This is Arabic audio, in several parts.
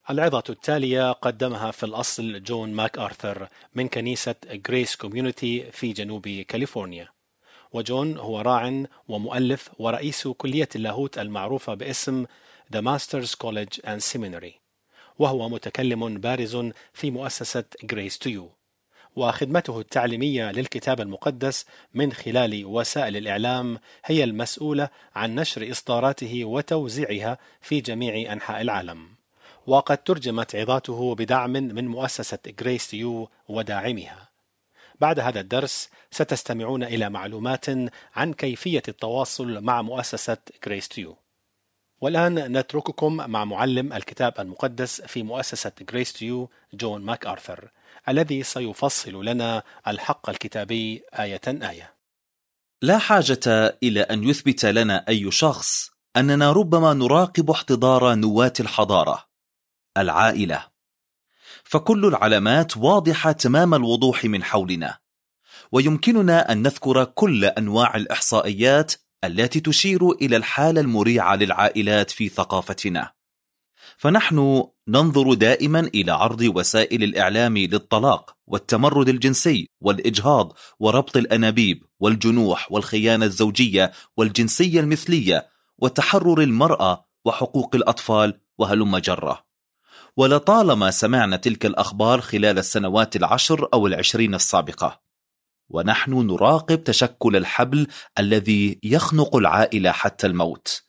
العظة التالية قدمها في الأصل جون ماك آرثر من كنيسة غريس كوميونيتي في جنوب كاليفورنيا. وجون هو راع ومؤلف ورئيس كلية اللاهوت المعروفة باسم The Masters College and Seminary، وهو متكلم بارز في مؤسسة Grace to You، وخدمته التعليمية للكتاب المقدس من خلال وسائل الإعلام هي المسؤولة عن نشر إصداراته وتوزيعها في جميع أنحاء العالم. وقد ترجمت عظاته بدعم من مؤسسة Grace to You وداعمها. بعد هذا الدرس ستستمعون إلى معلومات عن كيفية التواصل مع مؤسسة Grace to You. والآن نترككم مع معلم الكتاب المقدس في مؤسسة Grace to You جون ماك آرثر، الذي سيفصل لنا الحق الكتابي آية آية. لا حاجة إلى أن يثبت لنا أي شخص أننا ربما نراقب احتضار نواة الحضارة، العائلة، فكل العلامات واضحة تمام الوضوح من حولنا، ويمكننا أن نذكر كل أنواع الإحصائيات التي تشير إلى الحالة المريعة للعائلات في ثقافتنا. فنحن ننظر دائما إلى عرض وسائل الإعلام للطلاق والتمرد الجنسي والإجهاض وربط الأنابيب والجنوح والخيانة الزوجية والجنسية المثلية وتحرر المرأة وحقوق الأطفال وهلم جرة. ولطالما سمعنا تلك الأخبار خلال السنوات 10 أو 20 السابقة، ونحن نراقب تشكل الحبل الذي يخنق العائلة حتى الموت.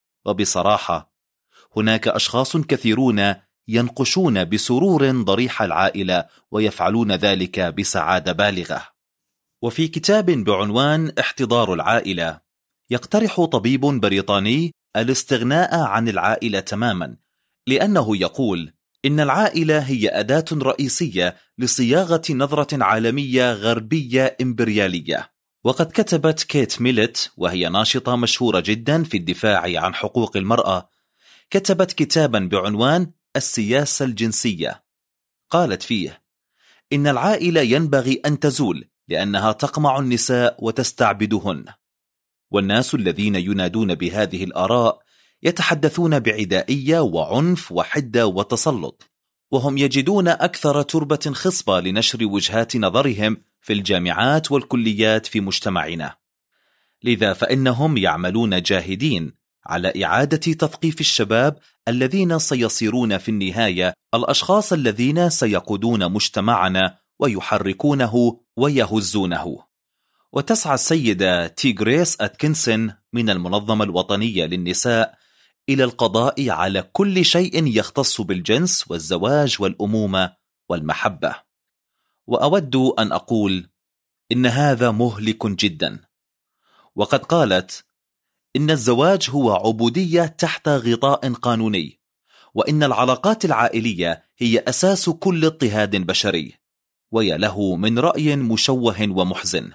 وبصراحة هناك أشخاص كثيرون ينقشون بسرور ضريح العائلة ويفعلون ذلك بسعادة بالغة. وفي كتاب بعنوان احتضار العائلة يقترح طبيب بريطاني الاستغناء عن العائلة تماما، لأنه يقول إن العائلة هي أداة رئيسية لصياغة نظرة عالمية غربية إمبريالية. وقد كتبت كيت ميلت، وهي ناشطة مشهورة جدا في الدفاع عن حقوق المرأة، كتبت كتابا بعنوان السياسة الجنسية. قالت فيه إن العائلة ينبغي أن تزول لأنها تقمع النساء وتستعبدهن. والناس الذين ينادون بهذه الآراء يتحدثون بعدائية وعنف وحدة وتسلط، وهم يجدون أكثر تربة خصبة لنشر وجهات نظرهم في الجامعات والكليات في مجتمعنا. لذا فإنهم يعملون جاهدين على إعادة تثقيف الشباب الذين سيصيرون في النهاية الأشخاص الذين سيقودون مجتمعنا ويحركونه ويهزونه. وتسعى السيدة تي غريس أتكنسون من المنظمة الوطنية للنساء إلى القضاء على كل شيء يختص بالجنس والزواج والأمومة والمحبة. وأود أن أقول إن هذا مهلك جدا. وقد قالت إن الزواج هو عبودية تحت غطاء قانوني، وإن العلاقات العائلية هي أساس كل اضطهاد بشري، ويا له من رأي مشوه ومحزن.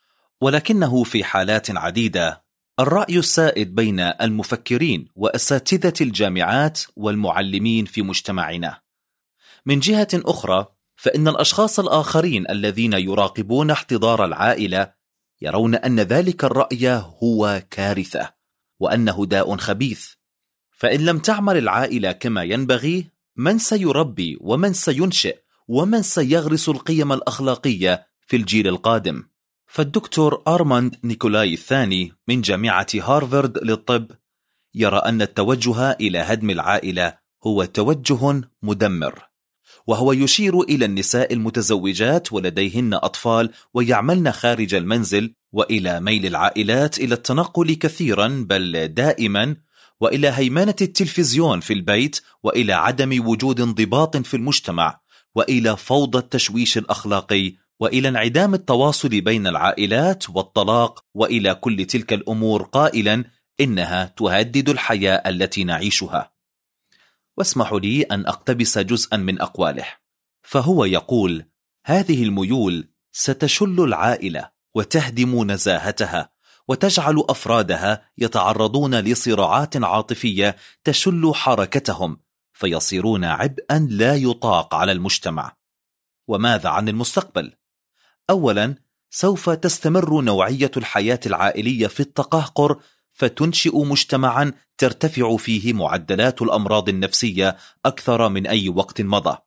ولكنه في حالات عديدة الرأي السائد بين المفكرين وأساتذة الجامعات والمعلمين في مجتمعنا. من جهة أخرى فإن الأشخاص الآخرين الذين يراقبون احتضار العائلة يرون أن ذلك الرأي هو كارثة وأنه داء خبيث. فإن لم تعمل العائلة كما ينبغي، من سيربي ومن سينشئ ومن سيغرس القيم الأخلاقية في الجيل القادم؟ فالدكتور آرماند نيكولاي الثاني من جامعة هارفارد للطب يرى أن التوجه إلى هدم العائلة هو توجه مدمر، وهو يشير إلى النساء المتزوجات ولديهن أطفال ويعملن خارج المنزل، وإلى ميل العائلات إلى التنقل كثيرا بل دائما، وإلى هيمنة التلفزيون في البيت، وإلى عدم وجود انضباط في المجتمع، وإلى فوضى التشويش الأخلاقي، وإلى انعدام التواصل بين العائلات والطلاق، وإلى كل تلك الأمور قائلا إنها تهدد الحياة التي نعيشها. واسمحوا لي أن أقتبس جزءا من أقواله، فهو يقول: هذه الميول ستشل العائلة وتهدم نزاهتها، وتجعل أفرادها يتعرضون لصراعات عاطفية تشل حركتهم، فيصيرون عبئا لا يطاق على المجتمع. وماذا عن المستقبل؟ أولا، سوف تستمر نوعية الحياة العائلية في التقهقر، فتنشئ مجتمعا ترتفع فيه معدلات الأمراض النفسية أكثر من أي وقت مضى.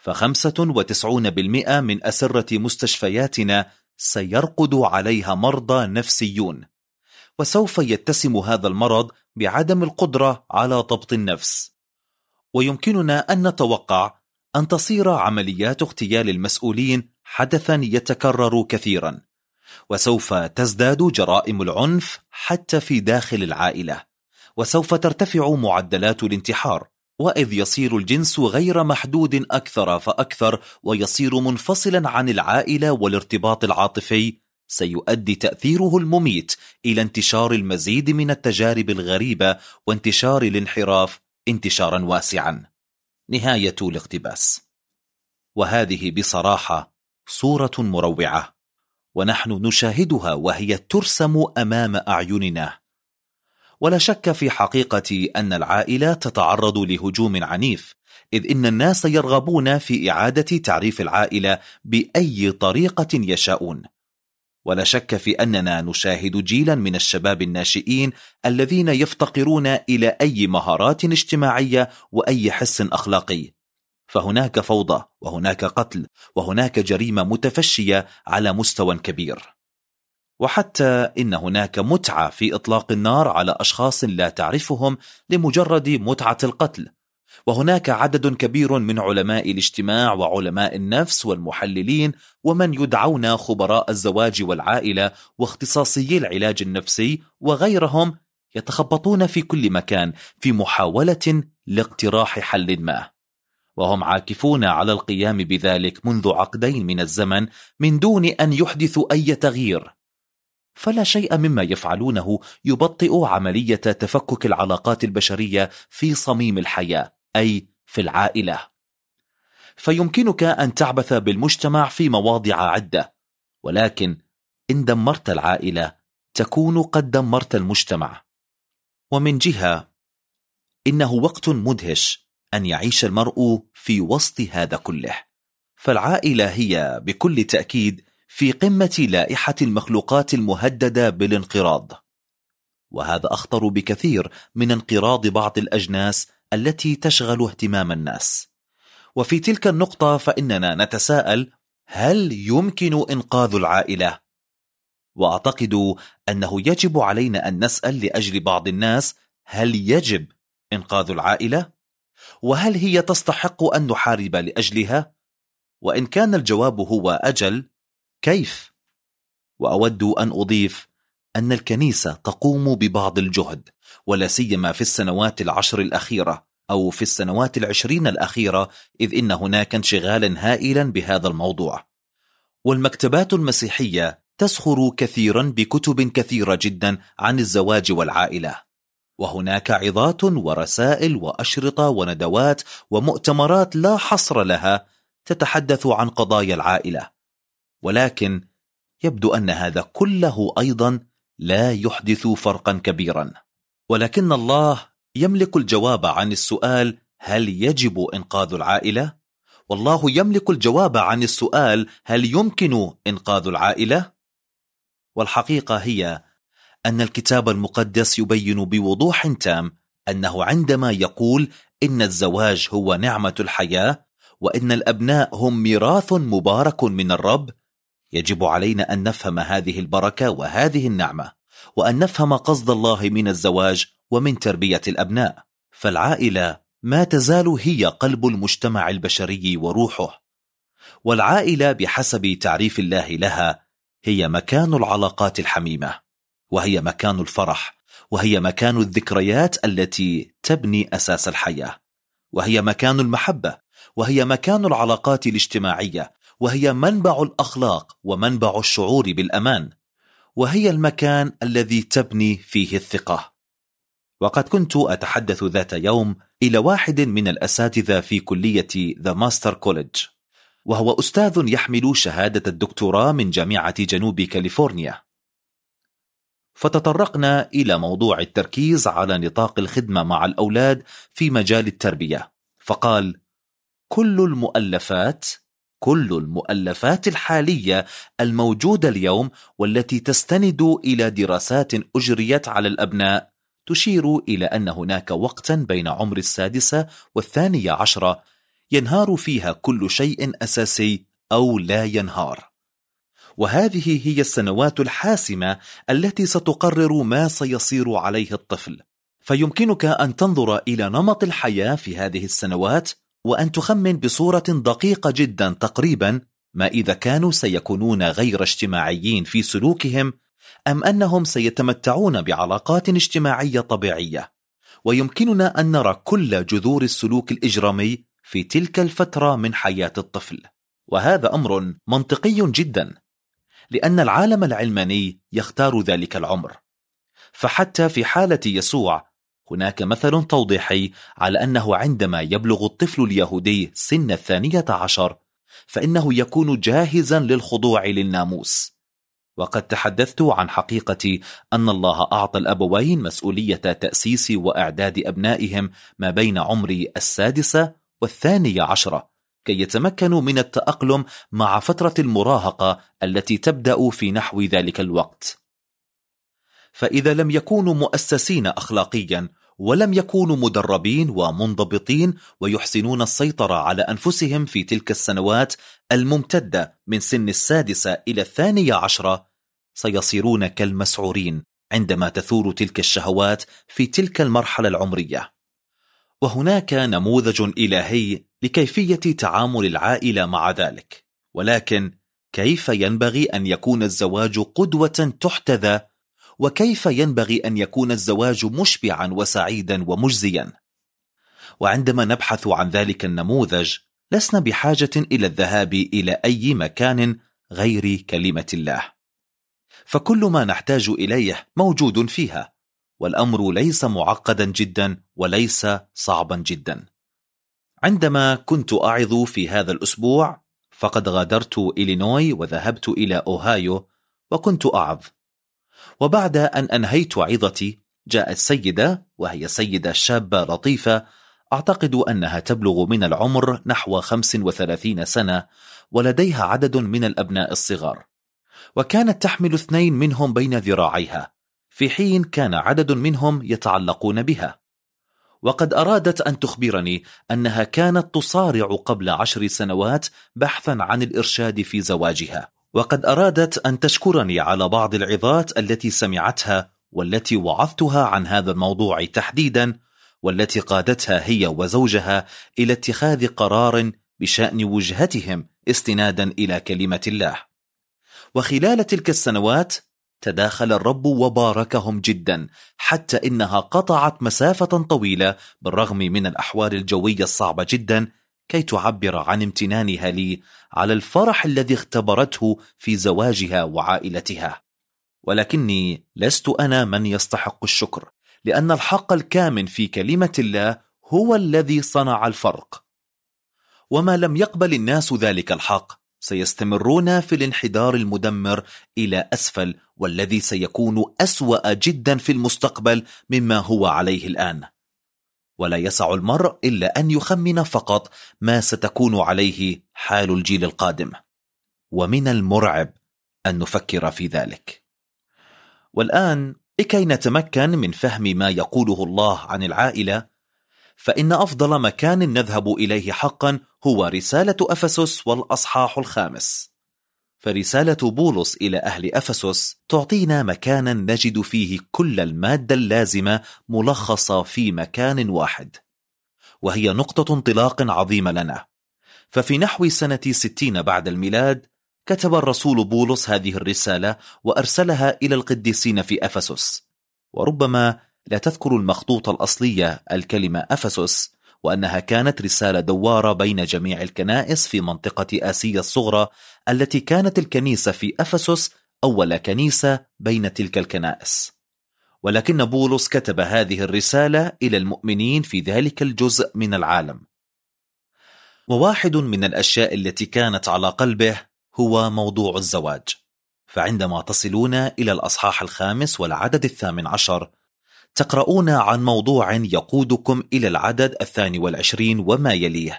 ف95% من أسرة مستشفياتنا سيرقد عليها مرضى نفسيون، وسوف يتسم هذا المرض بعدم القدرة على ضبط النفس. ويمكننا أن نتوقع أن تصير عمليات اغتيال المسؤولين حدثا يتكرر كثيرا، وسوف تزداد جرائم العنف حتى في داخل العائلة، وسوف ترتفع معدلات الانتحار، وإذ يصير الجنس غير محدود أكثر فأكثر ويصير منفصلا عن العائلة والارتباط العاطفي، سيؤدي تأثيره المميت إلى انتشار المزيد من التجارب الغريبة وانتشار الانحراف انتشارا واسعا. نهاية الاقتباس. وهذه بصراحة صورة مروعة، ونحن نشاهدها وهي ترسم أمام أعيننا. ولا شك في حقيقة أن العائلة تتعرض لهجوم عنيف، إذ إن الناس يرغبون في إعادة تعريف العائلة بأي طريقة يشاءون. ولا شك في أننا نشاهد جيلا من الشباب الناشئين الذين يفتقرون إلى أي مهارات اجتماعية وأي حس أخلاقي، فهناك فوضى وهناك قتل وهناك جريمة متفشية على مستوى كبير، وحتى إن هناك متعة في إطلاق النار على أشخاص لا تعرفهم لمجرد متعة القتل. وهناك عدد كبير من علماء الاجتماع وعلماء النفس والمحللين ومن يدعون خبراء الزواج والعائلة واختصاصيي العلاج النفسي وغيرهم يتخبطون في كل مكان في محاولة لاقتراح حل ما، وهم عاكفون على القيام بذلك منذ عقدين من الزمن من دون أن يحدثوا أي تغيير. فلا شيء مما يفعلونه يبطئ عملية تفكك العلاقات البشرية في صميم الحياة، أي في العائلة. فيمكنك أن تعبث بالمجتمع في مواضع عدة، ولكن إن دمرت العائلة تكون قد دمرت المجتمع. ومن جهة إنه وقت مدهش أن يعيش المرء في وسط هذا كله، فالعائلة هي بكل تأكيد في قمة لائحة المخلوقات المهددة بالانقراض، وهذا أخطر بكثير من انقراض بعض الأجناس التي تشغل اهتمام الناس. وفي تلك النقطة فإننا نتساءل: هل يمكن إنقاذ العائلة؟ وأعتقد أنه يجب علينا أن نسأل لأجل بعض الناس: هل يجب إنقاذ العائلة؟ وهل هي تستحق أن نحارب لأجلها؟ وإن كان الجواب هو أجل، كيف؟ وأود أن أضيف أن الكنيسة تقوم ببعض الجهد، ولا سيما في السنوات 10 الأخيرة أو في السنوات 20 الأخيرة، إذ إن هناك انشغالا هائلا بهذا الموضوع. والمكتبات المسيحية تسخر كثيرا بكتب كثيرة جدا عن الزواج والعائلة، وهناك عظات ورسائل وأشرطة وندوات ومؤتمرات لا حصر لها تتحدث عن قضايا العائلة، ولكن يبدو أن هذا كله أيضا لا يحدث فرقا كبيرا. ولكن الله يملك الجواب عن السؤال: هل يجب إنقاذ العائلة؟ والله يملك الجواب عن السؤال: هل يمكن إنقاذ العائلة؟ والحقيقة هي أن الكتاب المقدس يبين بوضوح تام أنه عندما يقول إن الزواج هو نعمة الحياة وإن الأبناء هم ميراث مبارك من الرب، يجب علينا أن نفهم هذه البركة وهذه النعمة، وأن نفهم قصد الله من الزواج ومن تربية الأبناء. فالعائلة ما تزال هي قلب المجتمع البشري وروحه، والعائلة بحسب تعريف الله لها هي مكان العلاقات الحميمة، وهي مكان الفرح، وهي مكان الذكريات التي تبني أساس الحياة، وهي مكان المحبة، وهي مكان العلاقات الاجتماعية، وهي منبع الأخلاق ومنبع الشعور بالأمان، وهي المكان الذي تبني فيه الثقة. وقد كنت أتحدث ذات يوم إلى واحد من الأساتذة في كلية The Master College، وهو أستاذ يحمل شهادة الدكتوراه من جامعة جنوب كاليفورنيا، فتطرقنا إلى موضوع التركيز على نطاق الخدمة مع الأولاد في مجال التربية، فقال: كل المؤلفات كل المؤلفات الحالية الموجودة اليوم والتي تستند إلى دراسات أجريت على الأبناء تشير إلى أن هناك وقتا بين عمر 6 و12 ينهار فيها كل شيء أساسي أو لا ينهار، وهذه هي السنوات الحاسمة التي ستقرر ما سيصير عليه الطفل. فيمكنك أن تنظر إلى نمط الحياة في هذه السنوات وأن تخمن بصورة دقيقة جدا تقريبا ما إذا كانوا سيكونون غير اجتماعيين في سلوكهم أم أنهم سيتمتعون بعلاقات اجتماعية طبيعية. ويمكننا أن نرى كل جذور السلوك الإجرامي في تلك الفترة من حياة الطفل، وهذا أمر منطقي جدا لأن العالم العلماني يختار ذلك العمر. فحتى في حالة يسوع هناك مثل توضيحي على أنه عندما يبلغ الطفل اليهودي سن 12 فإنه يكون جاهزا للخضوع للناموس. وقد تحدثت عن حقيقة أن الله أعطى الأبوين مسؤولية تأسيس وإعداد أبنائهم ما بين عمر 6 و12 كي يتمكنوا من التأقلم مع فترة المراهقة التي تبدأ في نحو ذلك الوقت. فإذا لم يكونوا مؤسسين أخلاقيا ولم يكونوا مدربين ومنضبطين ويحسنون السيطرة على أنفسهم في تلك السنوات الممتدة من سن 6 إلى 12 سيصيرون كالمسعورين عندما تثور تلك الشهوات في تلك المرحلة العمرية. وهناك نموذج إلهي لكيفية تعامل العائلة مع ذلك، ولكن كيف ينبغي أن يكون الزواج قدوة تحتذى، وكيف ينبغي أن يكون الزواج مشبعا وسعيدا ومجزيا. وعندما نبحث عن ذلك النموذج لسنا بحاجة إلى الذهاب إلى أي مكان غير كلمة الله، فكل ما نحتاج إليه موجود فيها، والأمر ليس معقدا جدا وليس صعبا جدا. عندما كنت أعظ في هذا الأسبوع فقد غادرت إلينوي وذهبت إلى أوهايو وكنت أعظ. وبعد أن أنهيت عظتي جاءت سيدة، وهي سيدة شابة لطيفة أعتقد أنها تبلغ من العمر نحو 35 سنة، ولديها عدد من الأبناء الصغار، وكانت تحمل 2 منهم بين ذراعيها، في حين كان عدد منهم يتعلقون بها. وقد أرادت أن تخبرني أنها كانت تصارع قبل 10 سنوات بحثا عن الإرشاد في زواجها، وقد أرادت أن تشكرني على بعض العظات التي سمعتها والتي وعظتها عن هذا الموضوع تحديدا، والتي قادتها هي وزوجها إلى اتخاذ قرار بشأن وجهتهم استنادا إلى كلمة الله. وخلال تلك السنوات تداخل الرب وباركهم جدا، حتى إنها قطعت مسافة طويلة بالرغم من الأحوال الجوية الصعبة جدا كي تعبر عن امتنانها لي على الفرح الذي اختبرته في زواجها وعائلتها. ولكني لست أنا من يستحق الشكر، لأن الحق الكامن في كلمة الله هو الذي صنع الفرق. وما لم يقبل الناس ذلك الحق سيستمرون في الانحدار المدمر إلى أسفل، والذي سيكون أسوأ جدا في المستقبل مما هو عليه الآن. ولا يسع المرء إلا أن يخمن فقط ما ستكون عليه حال الجيل القادم، ومن المرعب أن نفكر في ذلك. والآن لكي نتمكن من فهم ما يقوله الله عن العائلة، فإن أفضل مكان نذهب إليه حقا هو رسالة أفسس والأصحاح 5. فرسالة بولس إلى أهل أفسس تعطينا مكانا نجد فيه كل المادة اللازمة ملخصة في مكان واحد، وهي نقطة انطلاق عظيمة لنا. ففي نحو سنة 60 بعد الميلاد كتب الرسول بولس هذه الرسالة وأرسلها إلى القديسين في أفسس. وربما لا تذكر المخطوطة الأصلية الكلمة أفسس، وأنها كانت رسالة دوارة بين جميع الكنائس في منطقة آسيا الصغرى، التي كانت الكنيسة في أفسس أول كنيسة بين تلك الكنائس. ولكن بولس كتب هذه الرسالة إلى المؤمنين في ذلك الجزء من العالم. وواحد من الأشياء التي كانت على قلبه هو موضوع الزواج. فعندما تصلون إلى الأصحاح 5 والعدد 18 تقرؤون عن موضوع يقودكم إلى العدد 22 وما يليه،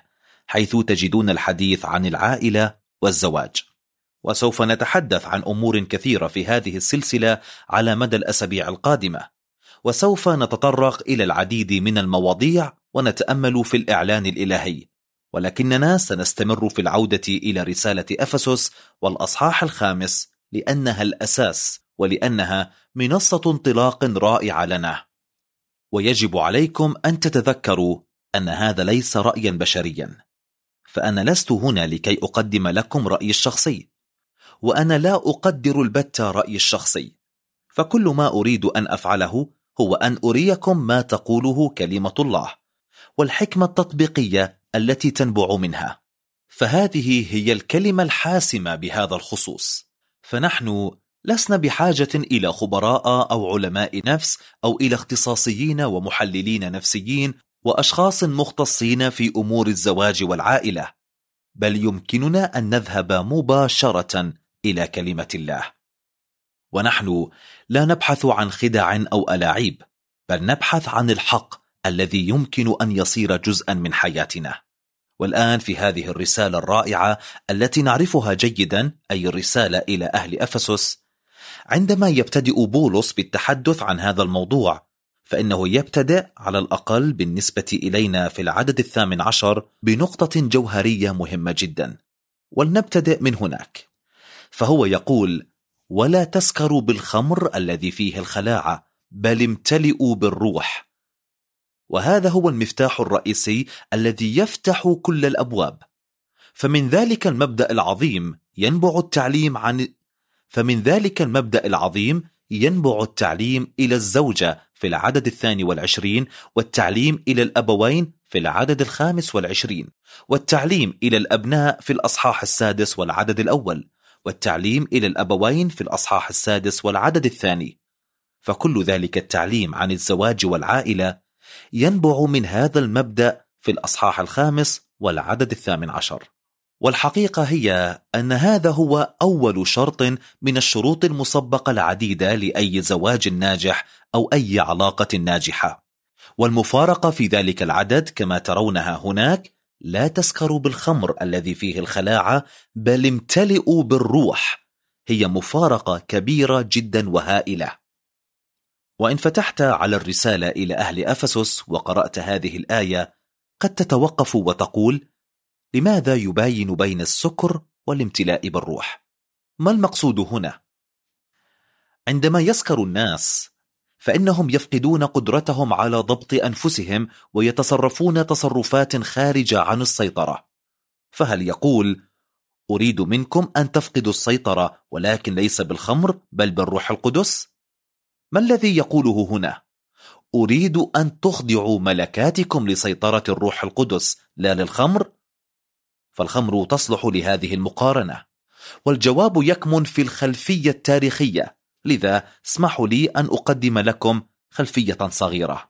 حيث تجدون الحديث عن العائلة والزواج. وسوف نتحدث عن أمور كثيرة في هذه السلسلة على مدى الأسابيع القادمة، وسوف نتطرق إلى العديد من المواضيع ونتأمل في الإعلان الإلهي، ولكننا سنستمر في العودة إلى رسالة أفسس والأصحاح 5 لأنها الأساس ولأنها منصة انطلاق رائعة لنا. ويجب عليكم أن تتذكروا أن هذا ليس رأيا بشريا، فأنا لست هنا لكي أقدم لكم رأيي الشخصي، وأنا لا أقدر البتة رأيي الشخصي، فكل ما أريد أن أفعله هو أن أريكم ما تقوله كلمة الله والحكمة التطبيقية التي تنبع منها. فهذه هي الكلمة الحاسمة بهذا الخصوص. فنحن لسنا بحاجة إلى خبراء أو علماء نفس أو إلى اختصاصيين ومحللين نفسيين وأشخاص مختصين في أمور الزواج والعائلة، بل يمكننا أن نذهب مباشرة إلى كلمة الله. ونحن لا نبحث عن خدع أو ألاعيب، بل نبحث عن الحق الذي يمكن أن يصير جزءا من حياتنا. والآن في هذه الرسالة الرائعة التي نعرفها جيدا، أي الرسالة إلى أهل أفسس، عندما يبتدئ بولس بالتحدث عن هذا الموضوع، فإنه يبتدئ على الأقل بالنسبة إلينا في العدد 18 بنقطة جوهرية مهمة جدا، ولنبتدئ من هناك. فهو يقول: ولا تسكروا بالخمر الذي فيه الخلاعة، بل امتلئوا بالروح. وهذا هو المفتاح الرئيسي الذي يفتح كل الأبواب. فمن ذلك المبدأ العظيم ينبع التعليم إلى الزوجة في العدد 22، والتعليم إلى الأبوين في العدد 25، والتعليم إلى الأبناء في الأصحاح 6 والعدد 1، والتعليم إلى الأبوين في الأصحاح 6 والعدد 2. فكل ذلك التعليم عن الزواج والعائلة ينبع من هذا المبدأ في الأصحاح 5 والعدد 18. والحقيقة هي أن هذا هو أول شرط من الشروط المسبقة العديدة لأي زواج ناجح أو أي علاقة ناجحة. والمفارقة في ذلك العدد كما ترونها هناك: لا تسكروا بالخمر الذي فيه الخلاعة، بل امتلئوا بالروح، هي مفارقة كبيرة جدا وهائلة. وإن فتحت على الرسالة إلى أهل أفسس وقرأت هذه الآية، قد تتوقف وتقول: لماذا يباين بين السكر والامتلاء بالروح؟ ما المقصود هنا؟ عندما يسكر الناس فإنهم يفقدون قدرتهم على ضبط أنفسهم ويتصرفون تصرفات خارجة عن السيطرة. فهل يقول: أريد منكم أن تفقدوا السيطرة ولكن ليس بالخمر بل بالروح القدس؟ ما الذي يقوله هنا؟ أريد أن تخضعوا ملكاتكم لسيطرة الروح القدس لا للخمر؟ فالخمر تصلح لهذه المقارنة، والجواب يكمن في الخلفية التاريخية. لذا اسمحوا لي أن أقدم لكم خلفية صغيرة.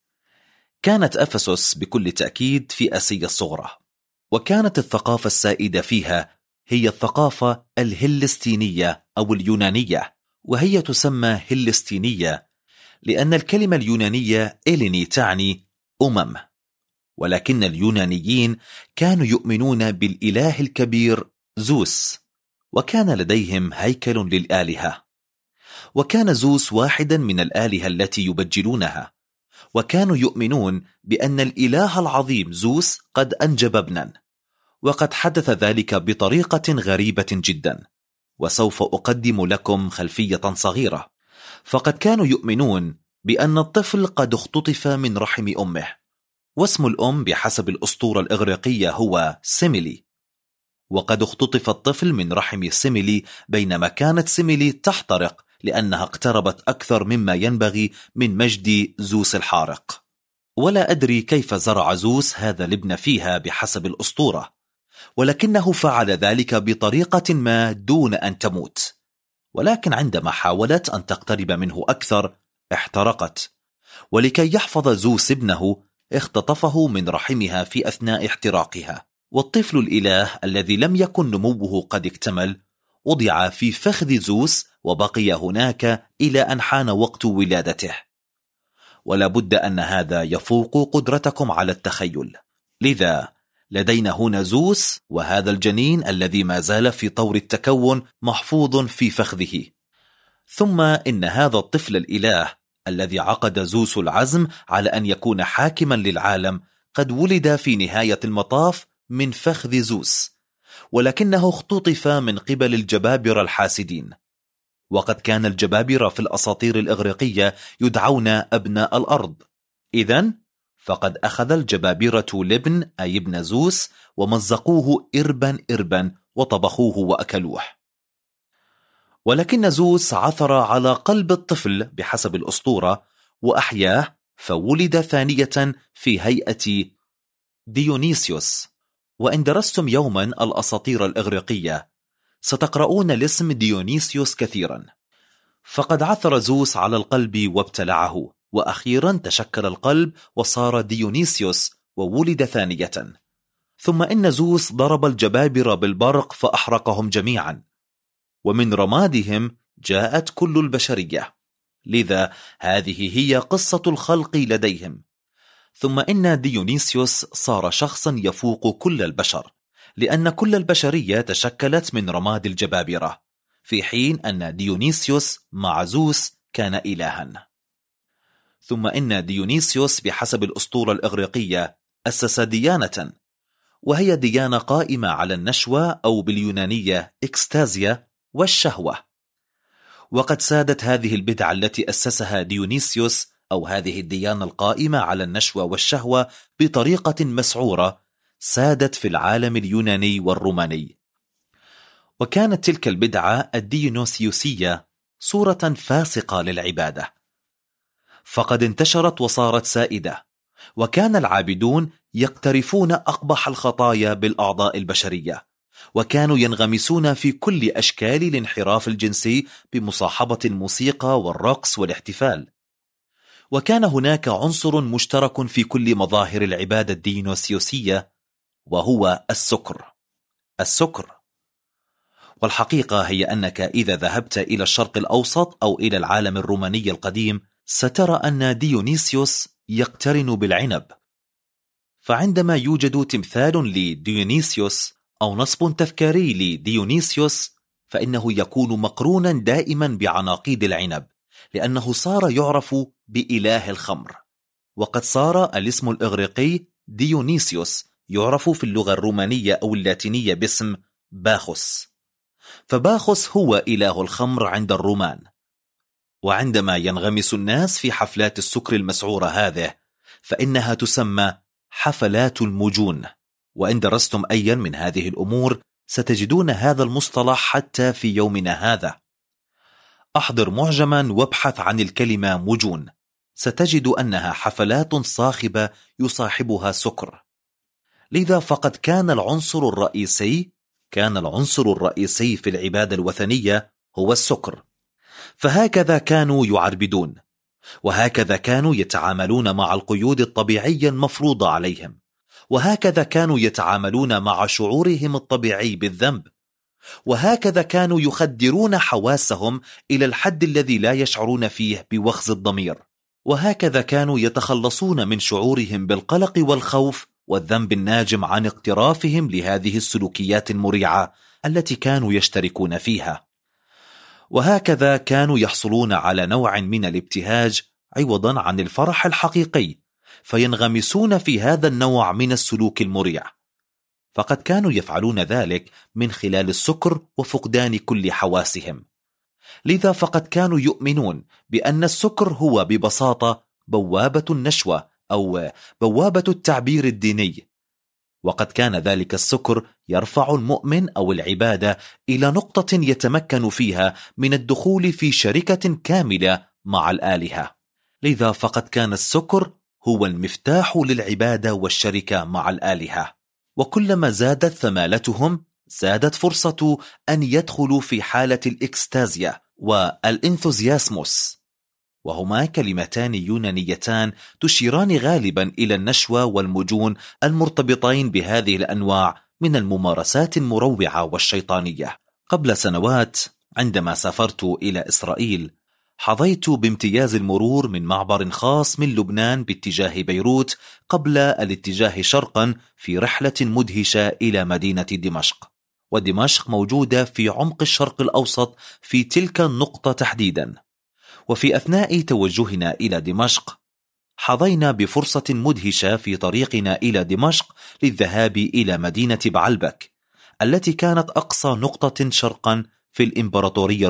كانت أفسس بكل تأكيد في آسيا الصغرى، وكانت الثقافة السائدة فيها هي الثقافة الهلستينية أو اليونانية، وهي تسمى هلستينية لأن الكلمة اليونانية إليني تعني أمم. ولكن اليونانيين كانوا يؤمنون بالإله الكبير زوس، وكان لديهم هيكل للآلهة، وكان زوس واحدا من الآلهة التي يبجلونها، وكانوا يؤمنون بأن الإله العظيم زوس قد أنجب ابنا، وقد حدث ذلك بطريقة غريبة جدا. وسوف أقدم لكم خلفية صغيرة. فقد كانوا يؤمنون بأن الطفل قد اختطف من رحم أمه، واسم الأم بحسب الأسطورة الإغريقية هو سيميلي، وقد اختطف الطفل من رحم سيميلي بينما كانت سيميلي تحترق لأنها اقتربت أكثر مما ينبغي من مجد زوس الحارق. ولا أدري كيف زرع زوس هذا الابن فيها بحسب الأسطورة، ولكنه فعل ذلك بطريقة ما دون أن تموت. ولكن عندما حاولت أن تقترب منه أكثر احترقت، ولكي يحفظ زوس ابنه اختطفه من رحمها في أثناء احتراقها. والطفل الإله الذي لم يكن نموه قد اكتمل وضع في فخذ زوس وبقي هناك إلى أن حان وقت ولادته. ولا بد أن هذا يفوق قدرتكم على التخيل. لذا لدينا هنا زوس، وهذا الجنين الذي ما زال في طور التكون محفوظ في فخذه. ثم إن هذا الطفل الإله الذي عقد زوس العزم على أن يكون حاكما للعالم قد ولد في نهاية المطاف من فخذ زوس، ولكنه اختطف من قبل الجبابرة الحاسدين. وقد كان الجبابرة في الأساطير الإغريقية يدعون أبناء الأرض، إذن فقد أخذ الجبابرة لابن أي ابن زوس ومزقوه إربا وطبخوه وأكلوه. ولكن زوس عثر على قلب الطفل بحسب الأسطورة وأحياه، فولد ثانية في هيئة ديونيسيوس. وإن درستم يوما الأساطير الإغريقية ستقرؤون الاسم ديونيسيوس كثيرا. فقد عثر زوس على القلب وابتلعه، وأخيرا تشكل القلب وصار ديونيسيوس وولد ثانية. ثم إن زوس ضرب الجبابرة بالبرق فأحرقهم جميعا، ومن رمادهم جاءت كل البشرية، لذا هذه هي قصة الخلق لديهم. ثم إن ديونيسيوس صار شخصا يفوق كل البشر، لأن كل البشرية تشكلت من رماد الجبابرة، في حين أن ديونيسيوس مع زوس كان إلها. ثم إن ديونيسيوس بحسب الأسطورة الإغريقية أسس ديانة، وهي ديانة قائمة على النشوة أو باليونانية إكستازيا والشهوة. وقد سادت هذه البدعة التي أسسها ديونيسيوس أو هذه الديانة القائمة على النشوة والشهوة بطريقة مسعورة، سادت في العالم اليوناني والروماني. وكانت تلك البدعة الديونيسيوسية صورة فاسقة للعبادة، فقد انتشرت وصارت سائدة، وكان العابدون يقترفون أقبح الخطايا بالأعضاء البشرية، وكانوا ينغمسون في كل أشكال الانحراف الجنسي بمصاحبة الموسيقى والرقص والاحتفال. وكان هناك عنصر مشترك في كل مظاهر العبادة الديونيسيوسية، وهو السكر. والحقيقة هي أنك إذا ذهبت إلى الشرق الأوسط أو إلى العالم الروماني القديم سترى أن ديونيسيوس يقترن بالعنب. فعندما يوجد تمثال لديونيسيوس أو نصب تذكاري لديونيسيوس فإنه يكون مقرونا دائما بعناقيد العنب، لأنه صار يعرف بإله الخمر. وقد صار الاسم الإغريقي ديونيسيوس يعرف في اللغة الرومانية أو اللاتينية باسم باخوس، فباخوس هو إله الخمر عند الرومان. وعندما ينغمس الناس في حفلات السكر المسعورة هذه فإنها تسمى حفلات المجون. وإن درستم أيا من هذه الأمور ستجدون هذا المصطلح حتى في يومنا هذا. أحضر معجما وابحث عن الكلمة مجون، ستجد أنها حفلات صاخبة يصاحبها سكر. لذا فقد كان العنصر الرئيسي في العبادة الوثنية هو السكر. فهكذا كانوا يعربدون، وهكذا كانوا يتعاملون مع القيود الطبيعية المفروضة عليهم، وهكذا كانوا يتعاملون مع شعورهم الطبيعي بالذنب، وهكذا كانوا يخدرون حواسهم إلى الحد الذي لا يشعرون فيه بوخز الضمير، وهكذا كانوا يتخلصون من شعورهم بالقلق والخوف والذنب الناجم عن اقترافهم لهذه السلوكيات المريعة التي كانوا يشتركون فيها. وهكذا كانوا يحصلون على نوع من الابتهاج عوضا عن الفرح الحقيقي، فينغمسون في هذا النوع من السلوك المريع. فقد كانوا يفعلون ذلك من خلال السكر وفقدان كل حواسهم. لذا فقد كانوا يؤمنون بأن السكر هو ببساطة بوابة النشوة أو بوابة التعبير الديني. وقد كان ذلك السكر يرفع المؤمن أو العبادة إلى نقطة يتمكن فيها من الدخول في شركة كاملة مع الآلهة. لذا فقد كان السكر هو المفتاح للعبادة والشركة مع الآلهة. وكلما زادت ثمالتهم زادت فرصة أن يدخلوا في حالة الإكستازيا والإنثوزياسموس، وهما كلمتان يونانيتان تشيران غالبا إلى النشوة والمجون المرتبطين بهذه الأنواع من الممارسات المروعة والشيطانية. قبل سنوات عندما سافرت إلى إسرائيل حظيت بامتياز المرور من معبر خاص من لبنان باتجاه بيروت قبل الاتجاه شرقا في رحلة مدهشة إلى مدينة دمشق، ودمشق موجودة في عمق الشرق الأوسط في تلك النقطة تحديدا. وفي أثناء توجهنا إلى دمشق حظينا بفرصة مدهشة في طريقنا إلى دمشق للذهاب إلى مدينة بعلبك التي كانت أقصى نقطة شرقا في الإمبراطورية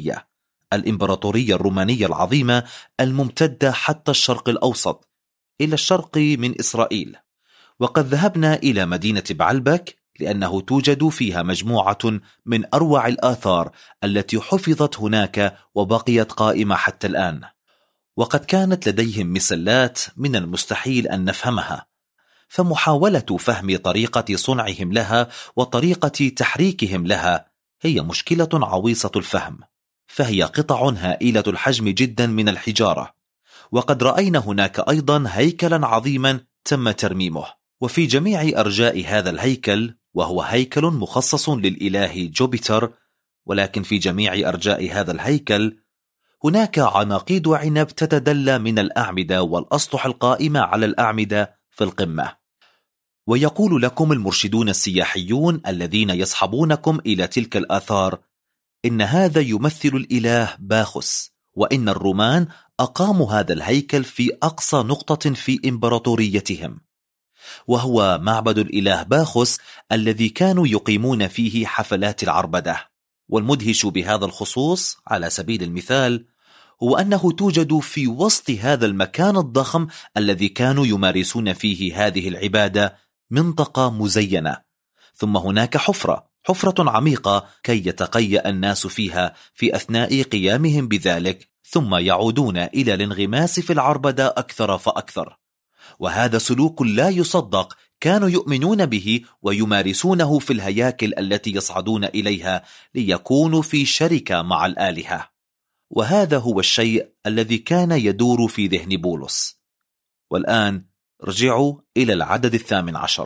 الرومانية العظيمة الممتدة حتى الشرق الأوسط إلى الشرق من إسرائيل. وقد ذهبنا إلى مدينة بعلبك لأنه توجد فيها مجموعة من أروع الآثار التي حفظت هناك وبقيت قائمة حتى الآن، وقد كانت لديهم مسلات من المستحيل أن نفهمها، فمحاولة فهم طريقة صنعهم لها وطريقة تحريكهم لها هي مشكلة عويصة الفهم، فهي قطع هائلة الحجم جدا من الحجارة. وقد رأينا هناك أيضا هيكلا عظيما تم ترميمه، وفي جميع أرجاء هذا الهيكل، وهو هيكل مخصص للإله جوبيتر، ولكن في جميع أرجاء هذا الهيكل هناك عناقيد عنب تتدلى من الأعمدة والأسطح القائمة على الأعمدة في القمة. ويقول لكم المرشدون السياحيون الذين يصحبونكم إلى تلك الآثار إن هذا يمثل الإله باخوس، وإن الرومان أقاموا هذا الهيكل في أقصى نقطة في إمبراطوريتهم، وهو معبد الإله باخوس الذي كانوا يقيمون فيه حفلات العربدة. والمدهش بهذا الخصوص على سبيل المثال هو أنه توجد في وسط هذا المكان الضخم الذي كانوا يمارسون فيه هذه العبادة منطقة مزينة، ثم هناك حفرة عميقة كي يتقيأ الناس فيها في أثناء قيامهم بذلك، ثم يعودون إلى الانغماس في العربدة أكثر فأكثر. وهذا سلوك لا يصدق كانوا يؤمنون به ويمارسونه في الهياكل التي يصعدون إليها ليكونوا في شركة مع الآلهة. وهذا هو الشيء الذي كان يدور في ذهن بولس. والآن ارجعوا إلى العدد 18،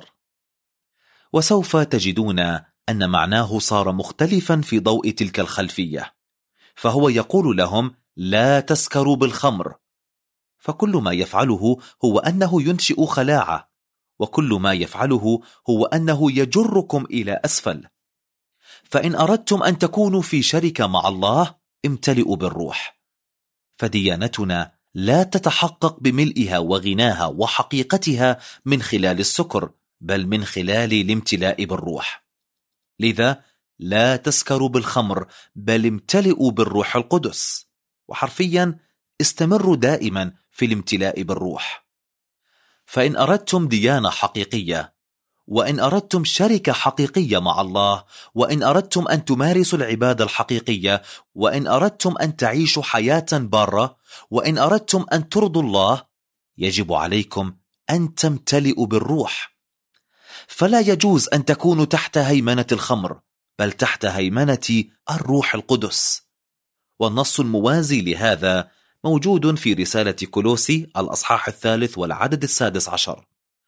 وسوف تجدون أن معناه صار مختلفا في ضوء تلك الخلفية، فهو يقول لهم لا تسكروا بالخمر، فكل ما يفعله هو أنه ينشئ خلاعة، وكل ما يفعله هو أنه يجركم إلى أسفل. فإن أردتم أن تكونوا في شركة مع الله امتلئوا بالروح. فديانتنا لا تتحقق بملئها وغناها وحقيقتها من خلال السكر، بل من خلال الامتلاء بالروح. لذا لا تسكروا بالخمر بل امتلئوا بالروح القدس، وحرفيا استمروا دائما في الامتلاء بالروح. فإن أردتم ديانة حقيقية، وإن أردتم شركة حقيقية مع الله، وإن أردتم أن تمارسوا العبادة الحقيقية، وإن أردتم أن تعيشوا حياة بارة، وإن أردتم أن ترضوا الله، يجب عليكم أن تمتلئوا بالروح. فلا يجوز أن تكونوا تحت هيمنة الخمر، بل تحت هيمنة الروح القدس. والنص الموازي لهذا موجود في رسالة كولوسي الأصحاح 3 والعدد 16.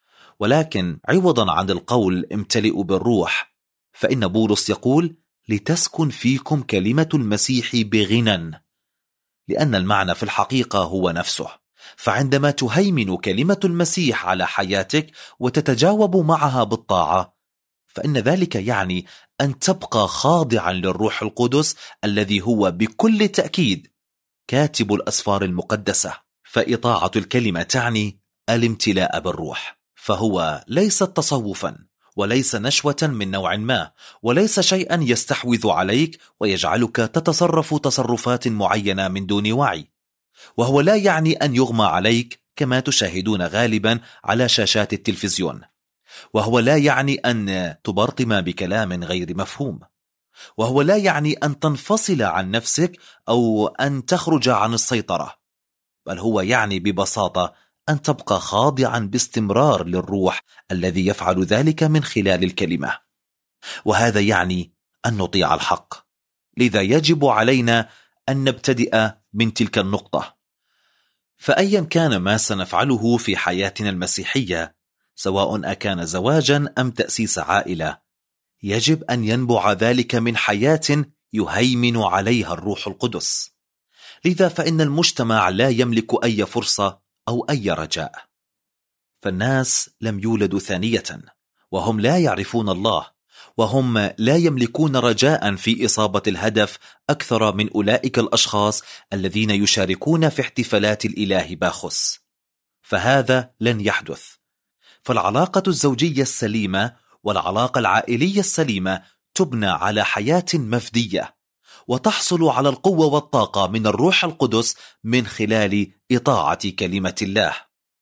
ولكن عوضا عن القول امتلئوا بالروح، فإن بولس يقول لتسكن فيكم كلمة المسيح بغنى، لأن المعنى في الحقيقة هو نفسه. فعندما تهيمن كلمة المسيح على حياتك وتتجاوب معها بالطاعة، فإن ذلك يعني أن تبقى خاضعا للروح القدس الذي هو بكل تأكيد كاتب الأسفار المقدسة. فإطاعة الكلمة تعني الامتلاء بالروح، فهو ليس تصوفا وليس نشوة من نوع ما، وليس شيئا يستحوذ عليك ويجعلك تتصرف تصرفات معينة من دون وعي، وهو لا يعني أن يغمى عليك كما تشاهدون غالبا على شاشات التلفزيون، وهو لا يعني أن تبرطم بكلام غير مفهوم، وهو لا يعني أن تنفصل عن نفسك أو أن تخرج عن السيطرة، بل هو يعني ببساطة أن تبقى خاضعا باستمرار للروح الذي يفعل ذلك من خلال الكلمة. وهذا يعني أن نطيع الحق. لذا يجب علينا أن نبتدئ من تلك النقطة. فأيا كان ما سنفعله في حياتنا المسيحية، سواء أكان زواجا أم تأسيس عائلة، يجب أن ينبع ذلك من حياة يهيمن عليها الروح القدس. لذا فإن المجتمع لا يملك أي فرصة أو أي رجاء. فالناس لم يولدوا ثانية، وهم لا يعرفون الله، وهم لا يملكون رجاء في إصابة الهدف أكثر من أولئك الأشخاص الذين يشاركون في احتفالات الإله باخوس. فهذا لن يحدث. فالعلاقة الزوجية السليمة والعلاقة العائلية السليمة تبنى على حياة مفدية، وتحصل على القوة والطاقة من الروح القدس من خلال إطاعة كلمة الله.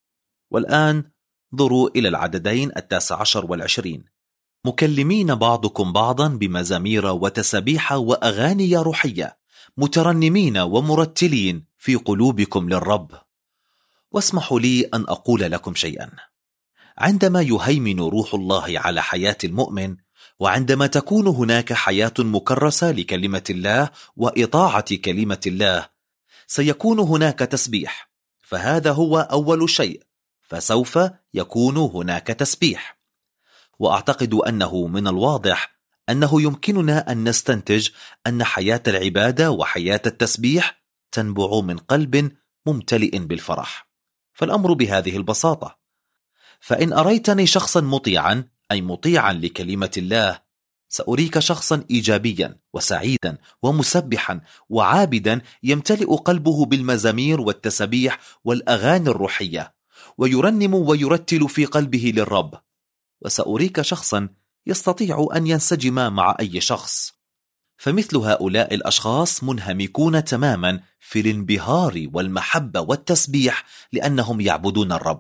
والآن انظروا إلى العددين 19 و20: مكلمين بعضكم بعضا بمزامير وتسبيح وأغاني روحية، مترنمين ومرتلين في قلوبكم للرب. واسمحوا لي أن أقول لكم شيئا. عندما يهيمن روح الله على حياة المؤمن، وعندما تكون هناك حياة مكرسة لكلمة الله وإطاعة كلمة الله، سيكون هناك تسبيح، فهذا هو أول شيء، فسوف يكون هناك تسبيح. وأعتقد أنه من الواضح أنه يمكننا أن نستنتج أن حياة العبادة وحياة التسبيح تنبع من قلب ممتلئ بالفرح. فالأمر بهذه البساطة. فإن أريتني شخصا مطيعا، أي مطيعا لكلمة الله، سأريك شخصا إيجابيا وسعيدا ومسبحا وعابدا يمتلئ قلبه بالمزامير والتسبيح والأغاني الروحية، ويرنم ويرتل في قلبه للرب. وسأريك شخصا يستطيع أن ينسجم مع أي شخص. فمثل هؤلاء الأشخاص منهمكون تماما في الانبهار والمحبة والتسبيح لأنهم يعبدون الرب.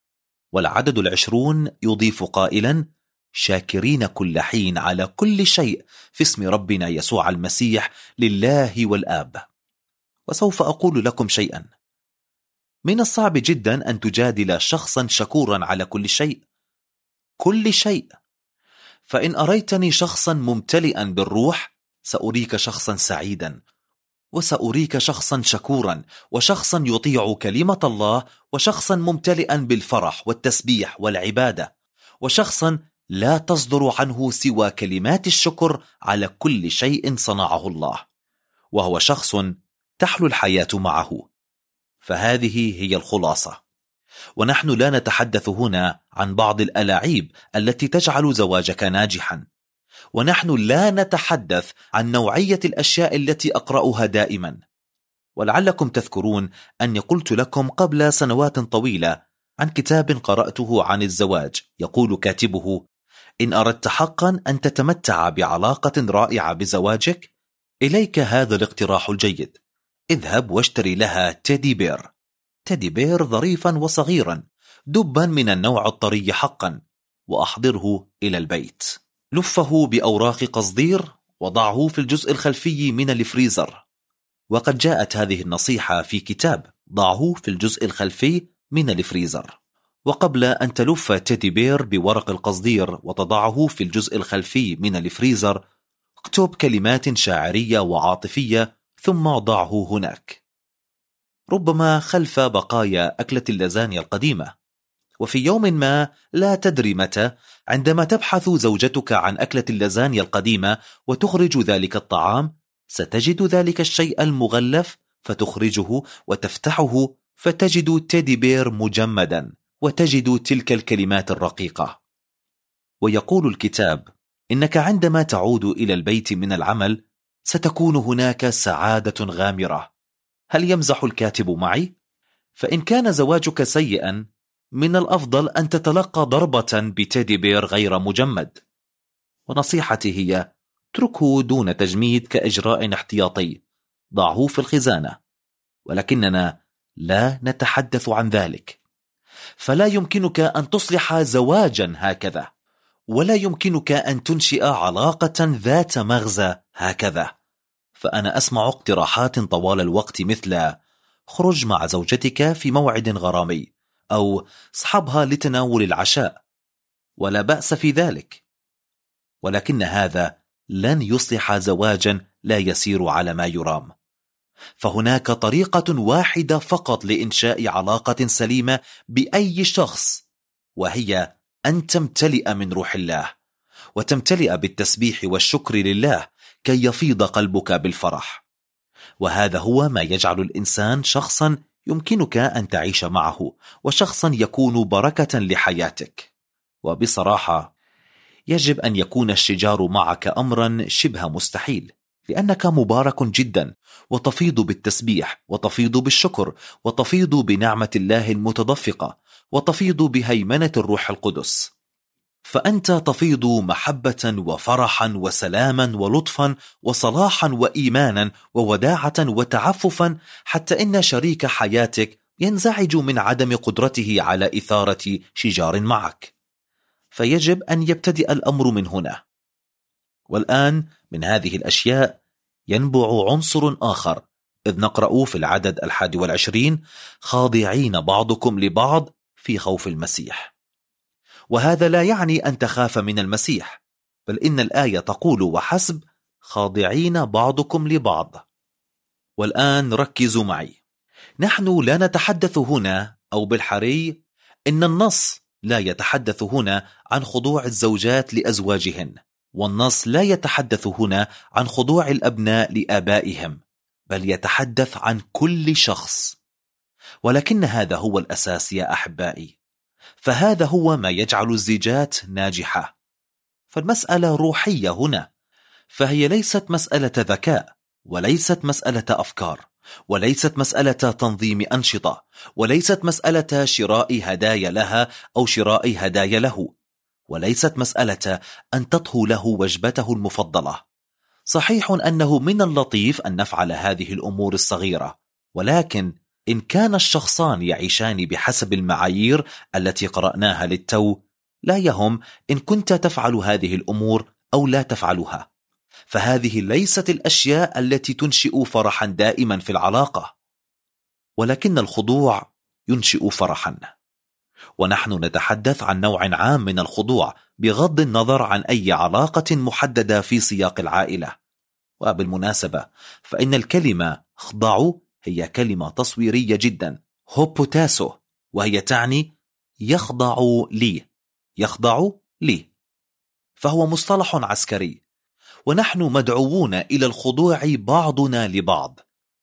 والعدد 20 يضيف قائلا: شاكرين كل حين على كل شيء في اسم ربنا يسوع المسيح لله والآب. وسوف أقول لكم شيئا. من الصعب جدا أن تجادل شخصا شكورا على كل شيء. كل شيء. فإن أريتني شخصا ممتلئا بالروح، سأريك شخصا سعيدا، وسأريك شخصا شكورا، وشخصا يطيع كلمة الله، وشخصا ممتلئا بالفرح والتسبيح والعبادة، وشخصا لا تصدر عنه سوى كلمات الشكر على كل شيء صنعه الله، وهو شخص تحلو الحياة معه. فهذه هي الخلاصة. ونحن لا نتحدث هنا عن بعض الألاعيب التي تجعل زواجك ناجحا، ونحن لا نتحدث عن نوعية الأشياء التي أقرأها دائما. ولعلكم تذكرون أني قلت لكم قبل سنوات طويلة عن كتاب قرأته عن الزواج، يقول كاتبه: إن أردت حقا أن تتمتع بعلاقة رائعة بزواجك، إليك هذا الاقتراح الجيد: اذهب واشتري لها تيدي بير. تيدي بير ظريفا وصغيرا، دبا من النوع الطري حقا، وأحضره إلى البيت. لفه بأوراق قصدير، وضعه في الجزء الخلفي من الفريزر. وقد جاءت هذه النصيحة في كتاب: ضعه في الجزء الخلفي من الفريزر. وقبل أن تلف تيدي بير بورق القصدير وتضعه في الجزء الخلفي من الفريزر، اكتب كلمات شاعرية وعاطفية ثم ضعه هناك، ربما خلف بقايا أكلة اللازانيا القديمة. وفي يوم ما، لا تدري متى، عندما تبحث زوجتك عن أكلة اللازانيا القديمة وتخرج ذلك الطعام، ستجد ذلك الشيء المغلف، فتخرجه وتفتحه، فتجد تيدي بير مجمدا، وتجد تلك الكلمات الرقيقة. ويقول الكتاب: إنك عندما تعود إلى البيت من العمل، ستكون هناك سعادة غامرة. هل يمزح الكاتب معي؟ فإن كان زواجك سيئا، من الأفضل أن تتلقى ضربة بتيدي بير غير مجمد. ونصيحتي هي: اتركه دون تجميد كإجراء احتياطي، ضعه في الخزانة. ولكننا لا نتحدث عن ذلك. فلا يمكنك أن تصلح زواجا هكذا، ولا يمكنك أن تنشئ علاقة ذات مغزى هكذا. فأنا أسمع اقتراحات طوال الوقت مثل: خرج مع زوجتك في موعد غرامي، أو اصحبها لتناول العشاء، ولا بأس في ذلك. ولكن هذا لن يصلح زواجا لا يسير على ما يرام. فهناك طريقة واحدة فقط لإنشاء علاقة سليمة بأي شخص، وهي أن تمتلئ من روح الله، وتمتلئ بالتسبيح والشكر لله كي يفيض قلبك بالفرح. وهذا هو ما يجعل الإنسان شخصا يمكنك أن تعيش معه، وشخصا يكون بركة لحياتك. وبصراحة يجب أن يكون الشجار معك أمرا شبه مستحيل، لأنك مبارك جدا، وتفيض بالتسبيح، وتفيض بالشكر، وتفيض بنعمة الله المتدفقة، وتفيض بهيمنة الروح القدس. فأنت تفيض محبة وفرحا وسلاما ولطفا وصلاحا وإيمانا ووداعة وتعففا، حتى إن شريك حياتك ينزعج من عدم قدرته على إثارة شجار معك. فيجب أن يبتدئ الأمر من هنا. والآن من هذه الأشياء ينبع عنصر آخر، إذ نقرأ في العدد 21: خاضعين بعضكم لبعض في خوف المسيح. وهذا لا يعني أن تخاف من المسيح، بل إن الآية تقول وحسب: خاضعين بعضكم لبعض. والآن ركزوا معي، نحن لا نتحدث هنا، أو بالحري إن النص لا يتحدث هنا عن خضوع الزوجات لأزواجهن، والنص لا يتحدث هنا عن خضوع الأبناء لآبائهم، بل يتحدث عن كل شخص. ولكن هذا هو الأساس يا أحبائي، فهذا هو ما يجعل الزيجات ناجحة. فالمسألة روحية هنا، فهي ليست مسألة ذكاء، وليست مسألة أفكار، وليست مسألة تنظيم أنشطة، وليست مسألة شراء هدايا لها أو شراء هدايا له، وليست مسألة أن تطهو له وجبته المفضلة. صحيح أنه من اللطيف أن نفعل هذه الأمور الصغيرة، ولكن إن كان الشخصان يعيشان بحسب المعايير التي قرأناها للتو، لا يهم إن كنت تفعل هذه الأمور أو لا تفعلها، فهذه ليست الأشياء التي تنشئ فرحا دائما في العلاقة، ولكن الخضوع ينشئ فرحا. ونحن نتحدث عن نوع عام من الخضوع بغض النظر عن أي علاقة محددة في سياق العائلة. وبالمناسبة فإن الكلمة اخضعوا هي كلمة تصويرية جدا، هوبوتاسو، وهي تعني يخضع لي، يخضع لي، فهو مصطلح عسكري، ونحن مدعوون إلى الخضوع بعضنا لبعض.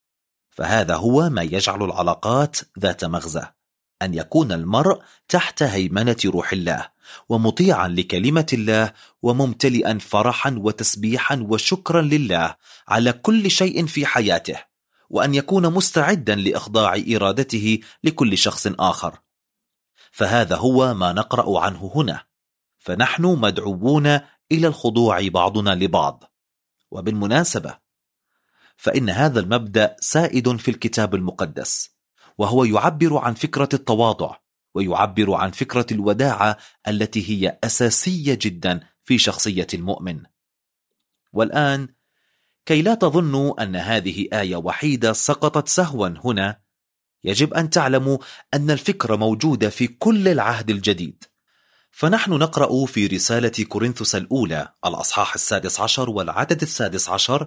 فهذا هو ما يجعل العلاقات ذات مغزى، أن يكون المرء تحت هيمنة روح الله، ومطيعا لكلمة الله، وممتلئا فرحا وتسبيحا وشكرا لله على كل شيء في حياته، وأن يكون مستعدا لإخضاع إرادته لكل شخص آخر. فهذا هو ما نقرأ عنه هنا، فنحن مدعوون إلى الخضوع بعضنا لبعض. وبالمناسبة فإن هذا المبدأ سائد في الكتاب المقدس، وهو يعبر عن فكرة التواضع، ويعبر عن فكرة الوداعة التي هي أساسية جدا في شخصية المؤمن. والآن كي لا تظنوا أن هذه آية وحيدة سقطت سهوا هنا، يجب أن تعلموا أن الفكرة موجودة في كل العهد الجديد. فنحن نقرأ في رسالة كورنثوس الأولى الأصحاح 16 والعدد 16: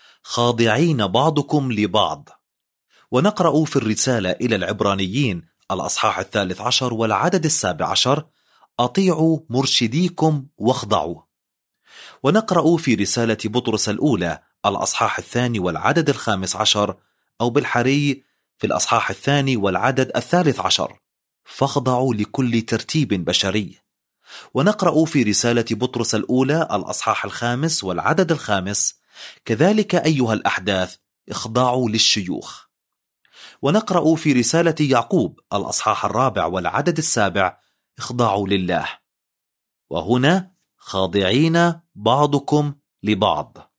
خاضعين بعضكم لبعض. ونقرأ في الرسالة إلى العبرانيين الأصحاح 13 والعدد 17: أطيعوا مرشديكم واخضعوا. ونقرأ في رسالة بطرس الأولى الأصحاح 2 والعدد 15، أو بالحري في الأصحاح 2 والعدد 13: فاخضعوا لكل ترتيب بشري. ونقرأ في رسالة بطرس الأولى الأصحاح 5 والعدد 5: كذلك أيها الأحداث اخضعوا للشيوخ. ونقرأ في رسالة يعقوب الأصحاح 4 والعدد 7: اخضعوا لله. وهنا خاضعين بعضكم لبعض.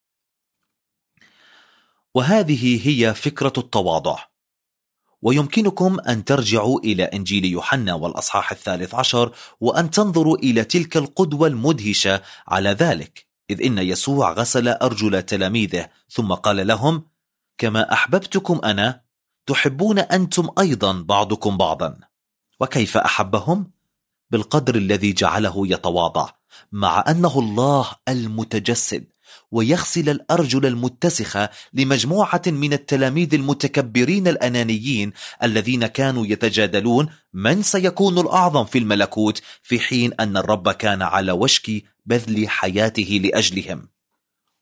وهذه هي فكرة التواضع. ويمكنكم أن ترجعوا إلى إنجيل يوحنا والأصحاح 13 وأن تنظروا إلى تلك القدوة المدهشة على ذلك، إذ إن يسوع غسل أرجل تلاميذه ثم قال لهم: كما أحببتكم أنا تحبون أنتم أيضا بعضكم بعضا. وكيف أحبهم؟ بالقدر الذي جعله يتواضع، مع أنه الله المتجسد، ويغسل الأرجل المتسخة لمجموعة من التلاميذ المتكبرين الأنانيين الذين كانوا يتجادلون من سيكون الأعظم في الملكوت، في حين أن الرب كان على وشك بذل حياته لأجلهم.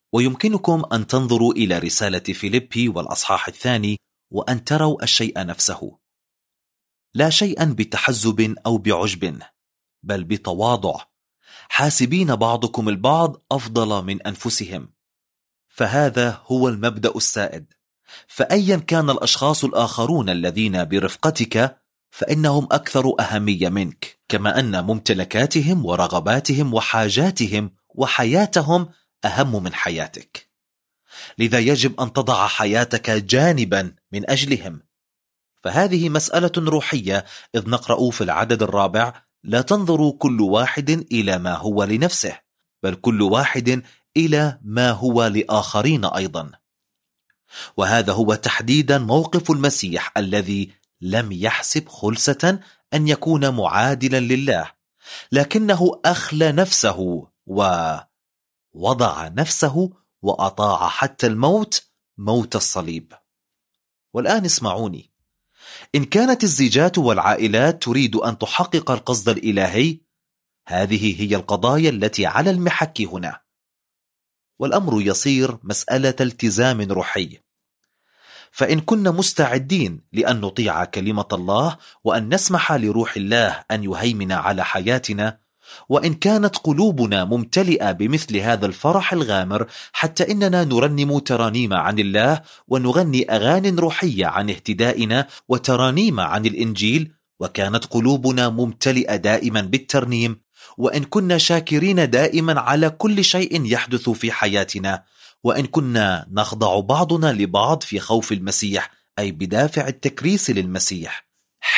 ويمكنكم أن تنظروا إلى رسالة فيليبي والأصحاح 2 وأن تروا الشيء نفسه، لا شيئا بتحزب أو بعجب، بل بتواضع، حاسبين بعضكم البعض أفضل من أنفسهم. فهذا هو المبدأ السائد، فأيا كان الأشخاص الآخرون الذين برفقتك فإنهم أكثر أهمية منك، كما أن ممتلكاتهم ورغباتهم وحاجاتهم وحياتهم أهم من حياتك. لذا يجب أن تضع حياتك جانبا من أجلهم. فهذه مسألة روحية، إذ نقرأ في العدد 4: لا تنظروا كل واحد إلى ما هو لنفسه، بل كل واحد إلى ما هو لآخرين أيضا. وهذا هو تحديدا موقف المسيح الذي لم يحسب خلسة أن يكون معادلا لله، لكنه أخلى نفسه ووضع نفسه وأطاع حتى الموت، موت الصليب. والآن اسمعوني، إن كانت الزيجات والعائلات تريد أن تحقق القصد الإلهي، هذه هي القضايا التي على المحك هنا، والأمر يصير مسألة التزام روحي. فإن كنا مستعدين لأن نطيع كلمة الله وأن نسمح لروح الله أن يهيمن على حياتنا، وإن كانت قلوبنا ممتلئة بمثل هذا الفرح الغامر حتى إننا نرنم ترانيم عن الله ونغني أغاني روحية عن اهتدائنا وترانيم عن الإنجيل، وكانت قلوبنا ممتلئة دائما بالترنيم، وإن كنا شاكرين دائما على كل شيء يحدث في حياتنا، وإن كنا نخضع بعضنا لبعض في خوف المسيح، أي بدافع التكريس للمسيح،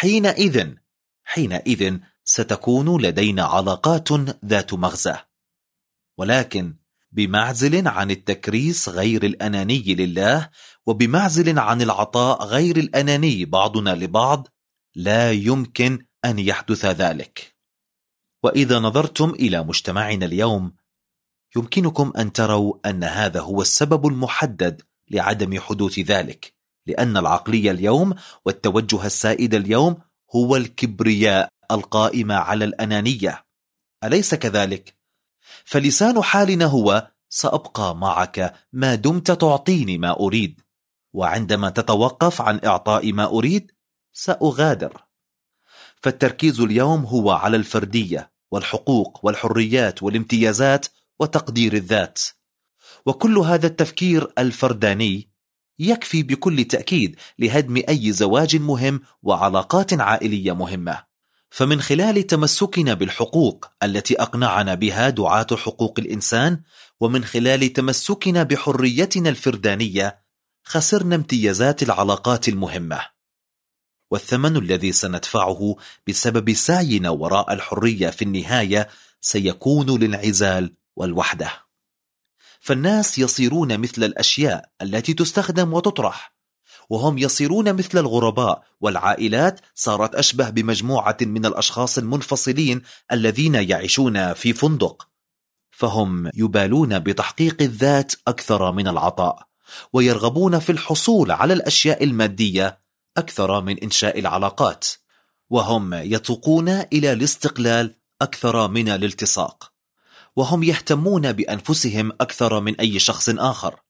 حينئذ ستكون لدينا علاقات ذات مغزى. ولكن بمعزل عن التكريس غير الأناني لله، وبمعزل عن العطاء غير الأناني بعضنا لبعض، لا يمكن أن يحدث ذلك. وإذا نظرتم إلى مجتمعنا اليوم، يمكنكم أن تروا أن هذا هو السبب المحدد لعدم حدوث ذلك، لأن العقلية اليوم والتوجه السائد اليوم هو الكبرياء القائمة على الأنانية، أليس كذلك؟ فلسان حالنا هو: سأبقى معك ما دمت تعطيني ما أريد، وعندما تتوقف عن إعطاء ما أريد سأغادر. فالتركيز اليوم هو على الفردية والحقوق والحريات والامتيازات وتقدير الذات، وكل هذا التفكير الفرداني يكفي بكل تأكيد لهدم أي زواج مهم وعلاقات عائلية مهمة. فمن خلال تمسكنا بالحقوق التي أقنعنا بها دعاة حقوق الإنسان، ومن خلال تمسكنا بحريتنا الفردانية، خسرنا امتيازات العلاقات المهمة، والثمن الذي سندفعه بسبب سعينا وراء الحرية في النهاية سيكون الانعزال والوحدة. فالناس يصيرون مثل الأشياء التي تستخدم وتطرح، وهم يصيرون مثل الغرباء، والعائلات صارت أشبه بمجموعة من الأشخاص المنفصلين الذين يعيشون في فندق، فهم يبالون بتحقيق الذات أكثر من العطاء، ويرغبون في الحصول على الأشياء المادية أكثر من إنشاء العلاقات، وهم يتوقون إلى الاستقلال أكثر من الالتصاق، وهم يهتمون بأنفسهم أكثر من أي شخص آخر.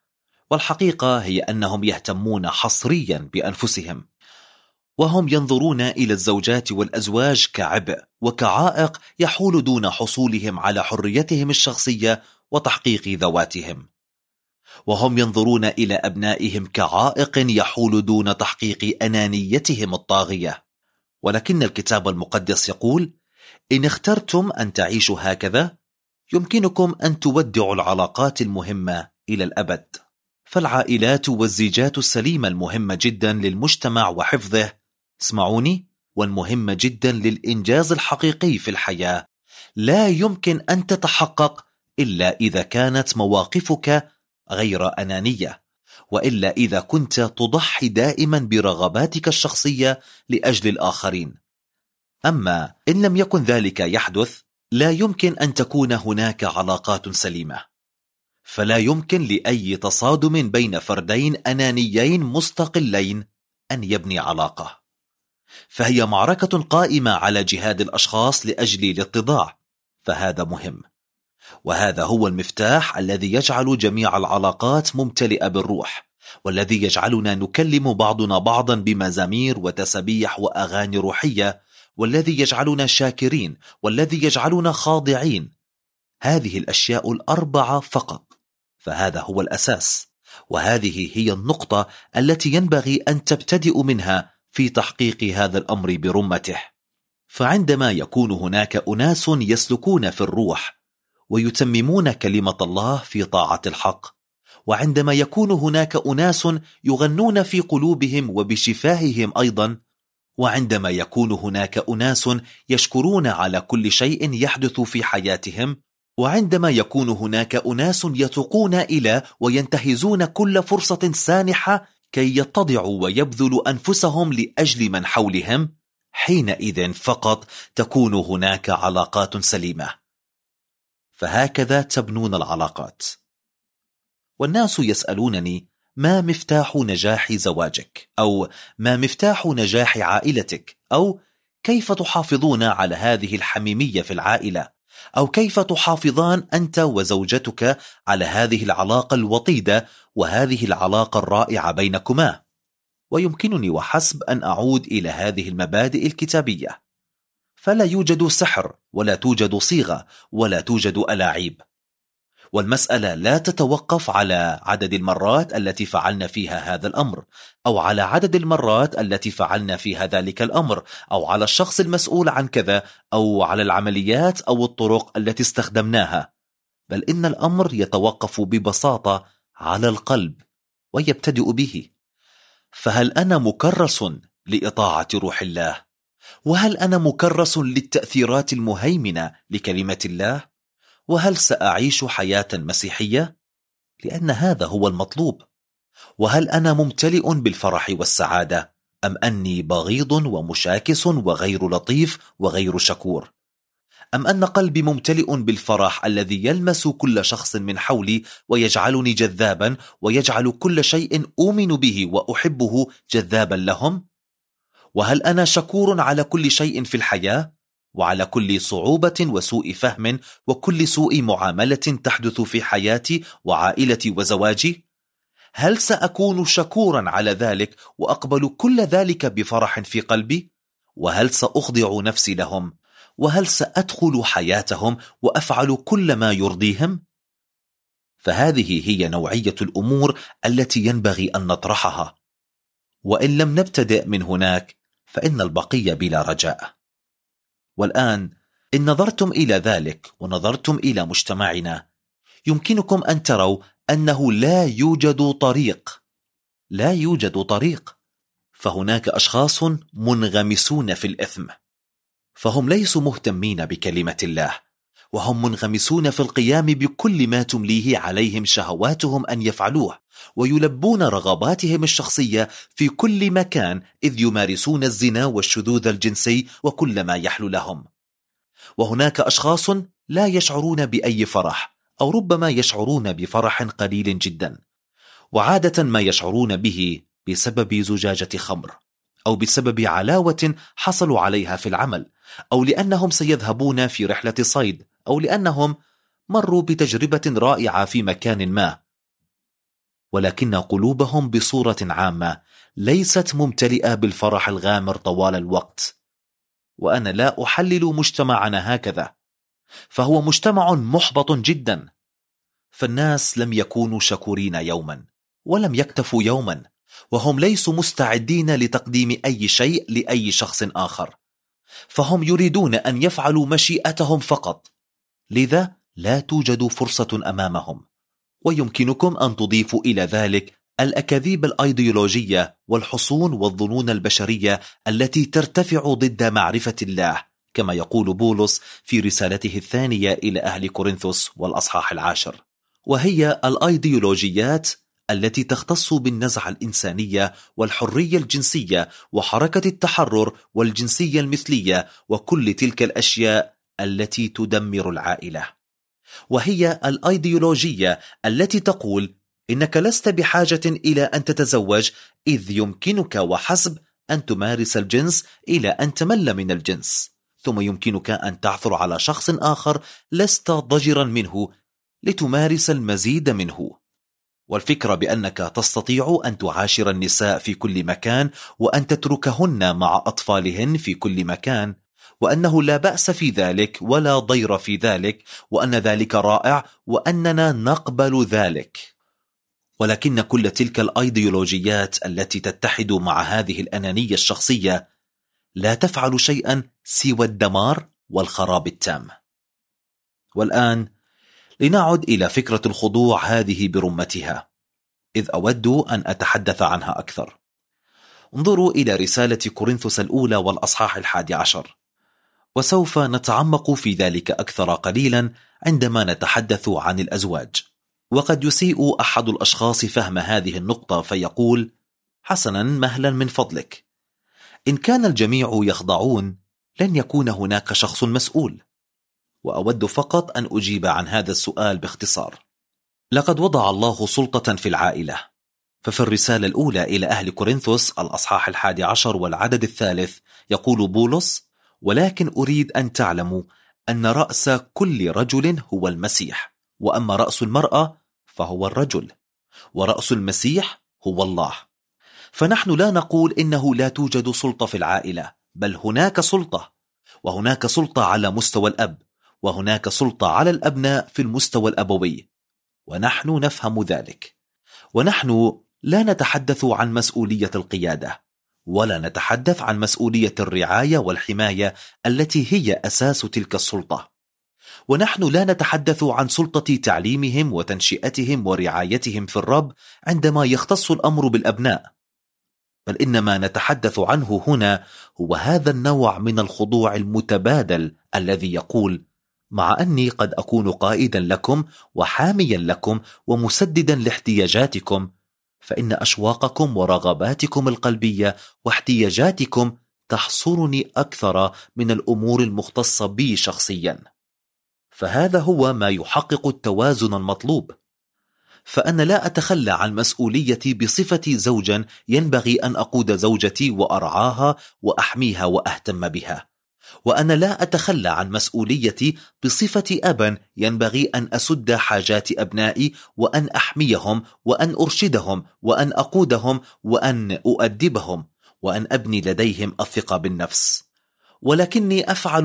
والحقيقة هي أنهم يهتمون حصريا بأنفسهم، وهم ينظرون إلى الزوجات والأزواج كعبء وكعائق يحول دون حصولهم على حريتهم الشخصية وتحقيق ذواتهم، وهم ينظرون إلى أبنائهم كعائق يحول دون تحقيق أنانيتهم الطاغية. ولكن الكتاب المقدس يقول: إن اخترتم أن تعيشوا هكذا، يمكنكم أن تودعوا العلاقات المهمة إلى الأبد. فالعائلات والزيجات السليمة المهمة جدا للمجتمع وحفظه، اسمعوني، والمهمة جدا للإنجاز الحقيقي في الحياة، لا يمكن أن تتحقق إلا إذا كانت مواقفك غير أنانية، وإلا إذا كنت تضحي دائما برغباتك الشخصية لأجل الآخرين. أما إن لم يكن ذلك يحدث، لا يمكن أن تكون هناك علاقات سليمة. فلا يمكن لأي تصادم بين فردين أنانيين مستقلين أن يبني علاقة، فهي معركة قائمة على جهاد الأشخاص لأجل الاتضاع، فهذا مهم. وهذا هو المفتاح الذي يجعل جميع العلاقات ممتلئة بالروح، والذي يجعلنا نكلم بعضنا بعضا بمزامير وتسبيح وأغاني روحية، والذي يجعلنا شاكرين، والذي يجعلنا خاضعين. هذه الأشياء الأربعة فقط، فهذا هو الأساس، وهذه هي النقطة التي ينبغي أن تبتدئ منها في تحقيق هذا الأمر برمته. فعندما يكون هناك أناس يسلكون في الروح ويتممون كلمة الله في طاعة الحق، وعندما يكون هناك أناس يغنون في قلوبهم وبشفاههم أيضا، وعندما يكون هناك أناس يشكرون على كل شيء يحدث في حياتهم، وعندما يكون هناك أناس يتقون إلى وينتهزون كل فرصة سانحة كي يتضعوا ويبذلوا أنفسهم لأجل من حولهم، حينئذ فقط تكون هناك علاقات سليمة. فهكذا تبنون العلاقات. والناس يسألونني: ما مفتاح نجاح زواجك؟ أو ما مفتاح نجاح عائلتك؟ أو كيف تحافظون على هذه الحميمية في العائلة؟ أو كيف تحافظان أنت وزوجتك على هذه العلاقة الوطيدة وهذه العلاقة الرائعة بينكما؟ ويمكنني وحسب أن أعود إلى هذه المبادئ الكتابية. فلا يوجد سحر، ولا توجد صيغة، ولا توجد ألاعيب. والمسألة لا تتوقف على عدد المرات التي فعلنا فيها هذا الأمر، أو على عدد المرات التي فعلنا فيها ذلك الأمر، أو على الشخص المسؤول عن كذا، أو على العمليات أو الطرق التي استخدمناها، بل إن الأمر يتوقف ببساطة على القلب ويبتدئ به. فهل أنا مكرس لإطاعة روح الله؟ وهل أنا مكرس للتأثيرات المهيمنة لكلمة الله؟ وهل سأعيش حياة مسيحية؟ لأن هذا هو المطلوب. وهل أنا ممتلئ بالفرح والسعادة؟ أم أني بغيض ومشاكس وغير لطيف وغير شكور؟ أم أن قلبي ممتلئ بالفرح الذي يلمس كل شخص من حولي ويجعلني جذابا، ويجعل كل شيء أؤمن به وأحبه جذابا لهم؟ وهل أنا شكور على كل شيء في الحياة، وعلى كل صعوبة وسوء فهم وكل سوء معاملة تحدث في حياتي وعائلتي وزواجي؟ هل سأكون شكورا على ذلك وأقبل كل ذلك بفرح في قلبي؟ وهل سأخضع نفسي لهم؟ وهل سأدخل حياتهم وأفعل كل ما يرضيهم؟ فهذه هي نوعية الأمور التي ينبغي أن نطرحها، وإن لم نبتدئ من هناك فإن البقية بلا رجاء. والآن إن نظرتم إلى ذلك ونظرتم إلى مجتمعنا، يمكنكم أن تروا أنه لا يوجد طريق. فهناك أشخاص منغمسون في الإثم، فهم ليسوا مهتمين بكلمة الله، وهم منغمسون في القيام بكل ما تمليه عليهم شهواتهم أن يفعلوه، ويلبون رغباتهم الشخصية في كل مكان، إذ يمارسون الزنا والشذوذ الجنسي وكل ما يحلو لهم. وهناك أشخاص لا يشعرون بأي فرح، أو ربما يشعرون بفرح قليل جدا، وعادة ما يشعرون به بسبب زجاجة خمر، أو بسبب علاوة حصلوا عليها في العمل، أو لأنهم سيذهبون في رحلة صيد، أو لأنهم مروا بتجربة رائعة في مكان ما، ولكن قلوبهم بصورة عامة ليست ممتلئة بالفرح الغامر طوال الوقت. وأنا لا أحلل مجتمعنا هكذا، فهو مجتمع محبط جدا. فالناس لم يكونوا شكورين يوما، ولم يكتفوا يوما، وهم ليسوا مستعدين لتقديم أي شيء لأي شخص آخر، فهم يريدون أن يفعلوا مشيئتهم فقط، لذا لا توجد فرصة أمامهم. ويمكنكم أن تضيفوا إلى ذلك الأكاذيب الأيديولوجية والحصون والظنون البشرية التي ترتفع ضد معرفة الله، كما يقول بولس في رسالته الثانية إلى أهل كورنثوس والأصحاح 10، وهي الأيديولوجيات التي تختص بالنزعة الإنسانية والحرية الجنسية وحركة التحرر والجنسية المثلية وكل تلك الأشياء التي تدمر العائلة. وهي الأيديولوجية التي تقول إنك لست بحاجة إلى أن تتزوج، إذ يمكنك وحسب أن تمارس الجنس إلى أن تمل من الجنس، ثم يمكنك أن تعثر على شخص آخر لست ضجرا منه لتمارس المزيد منه. والفكرة بأنك تستطيع أن تعاشر النساء في كل مكان وأن تتركهن مع أطفالهن في كل مكان، وأنه لا بأس في ذلك ولا ضير في ذلك، وأن ذلك رائع وأننا نقبل ذلك. ولكن كل تلك الأيديولوجيات التي تتحد مع هذه الأنانية الشخصية لا تفعل شيئا سوى الدمار والخراب التام. والآن لنعد إلى فكرة الخضوع هذه برمتها، إذ أود أن أتحدث عنها أكثر. انظروا إلى رسالة كورنثوس الأولى والأصحاح 11، وسوف نتعمق في ذلك أكثر قليلا عندما نتحدث عن الأزواج. وقد يسيء أحد الأشخاص فهم هذه النقطة فيقول: حسنا، مهلا من فضلك، إن كان الجميع يخضعون لن يكون هناك شخص مسؤول. وأود فقط أن أجيب عن هذا السؤال باختصار. لقد وضع الله سلطة في العائلة، ففي الرسالة الأولى إلى أهل كورنثوس الأصحاح 11 والعدد 3 يقول بولس: ولكن أريد أن تعلموا أن رأس كل رجل هو المسيح، وأما رأس المرأة فهو الرجل، ورأس المسيح هو الله. فنحن لا نقول إنه لا توجد سلطة في العائلة، بل هناك سلطة، وهناك سلطة على مستوى الأب، وهناك سلطة على الأبناء في المستوى الأبوي، ونحن نفهم ذلك. ونحن لا نتحدث عن مسؤولية القيادة، ولا نتحدث عن مسؤولية الرعاية والحماية التي هي أساس تلك السلطة. ونحن لا نتحدث عن سلطة تعليمهم وتنشئتهم ورعايتهم في الرب عندما يختص الأمر بالأبناء، بل إنما نتحدث عنه هنا هو هذا النوع من الخضوع المتبادل الذي يقول: مع أني قد أكون قائدا لكم وحاميا لكم ومسددا لاحتياجاتكم، فإن أشواقكم ورغباتكم القلبية واحتياجاتكم تحصرني أكثر من الأمور المختصة بي شخصيا. فهذا هو ما يحقق التوازن المطلوب. فأنا لا أتخلى عن مسؤوليتي بصفتي زوجا ينبغي أن أقود زوجتي وأرعاها وأحميها وأهتم بها، وأنا لا أتخلى عن مسؤوليتي بصفتي أبا ينبغي أن أسد حاجات أبنائي وأن أحميهم وأن أرشدهم وأن أقودهم وأن أؤدبهم وأن أبني لديهم الثقة بالنفس. ولكني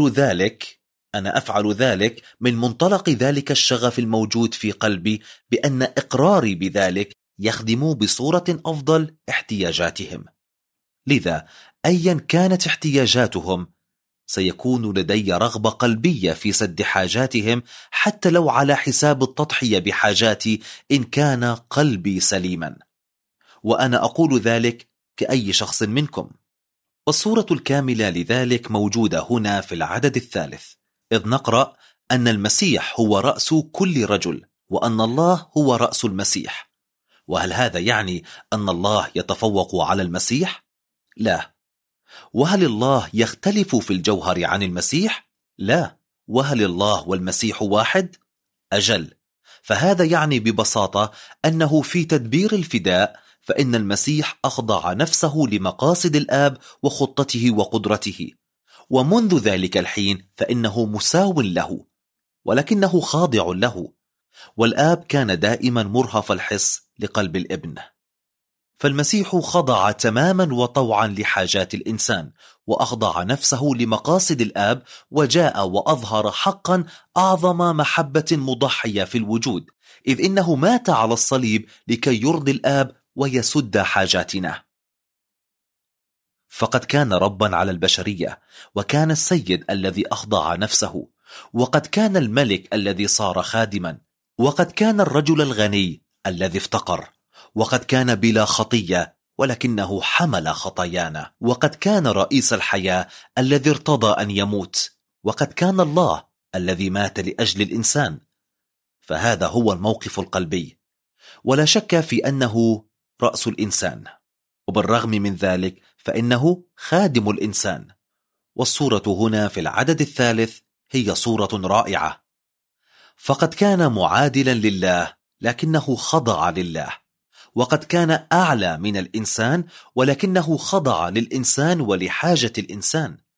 أنا أفعل ذلك من منطلق ذلك الشغف الموجود في قلبي بأن إقراري بذلك يخدم بصورة أفضل احتياجاتهم. لذا أيا كانت احتياجاتهم سيكون لدي رغبة قلبية في سد حاجاتهم، حتى لو على حساب التضحية بحاجاتي إن كان قلبي سليما. وأنا أقول ذلك كأي شخص منكم. والصورة الكاملة لذلك موجودة هنا في العدد 3، إذ نقرأ أن المسيح هو رأس كل رجل، وأن الله هو رأس المسيح. وهل هذا يعني أن الله يتفوق على المسيح؟ لا. وهل الله يختلف في الجوهر عن المسيح؟ لا. وهل الله والمسيح واحد؟ أجل. فهذا يعني ببساطة أنه في تدبير الفداء فإن المسيح أخضع نفسه لمقاصد الآب وخطته وقدرته، ومنذ ذلك الحين فإنه مساو له، ولكنه خاضع له. والآب كان دائما مرهف الحس لقلب الابن. فالمسيح خضع تماما وطوعا لحاجات الإنسان، وأخضع نفسه لمقاصد الآب، وجاء وأظهر حقا أعظم محبة مضحية في الوجود، إذ إنه مات على الصليب لكي يرضي الآب ويسد حاجاتنا. فقد كان ربا على البشرية، وكان السيد الذي أخضع نفسه، وقد كان الملك الذي صار خادما، وقد كان الرجل الغني الذي افتقر، وقد كان بلا خطية ولكنه حمل خطايانا، وقد كان رئيس الحياة الذي ارتضى أن يموت، وقد كان الله الذي مات لأجل الإنسان. فهذا هو الموقف القلبي، ولا شك في أنه رأس الإنسان، وبالرغم من ذلك فإنه خادم الإنسان. والصورة هنا في العدد 3 هي صورة رائعة. فقد كان معادلا لله لكنه خضع لله، وقد كان أعلى من الإنسان ولكنه خضع للإنسان ولحاجة الإنسان.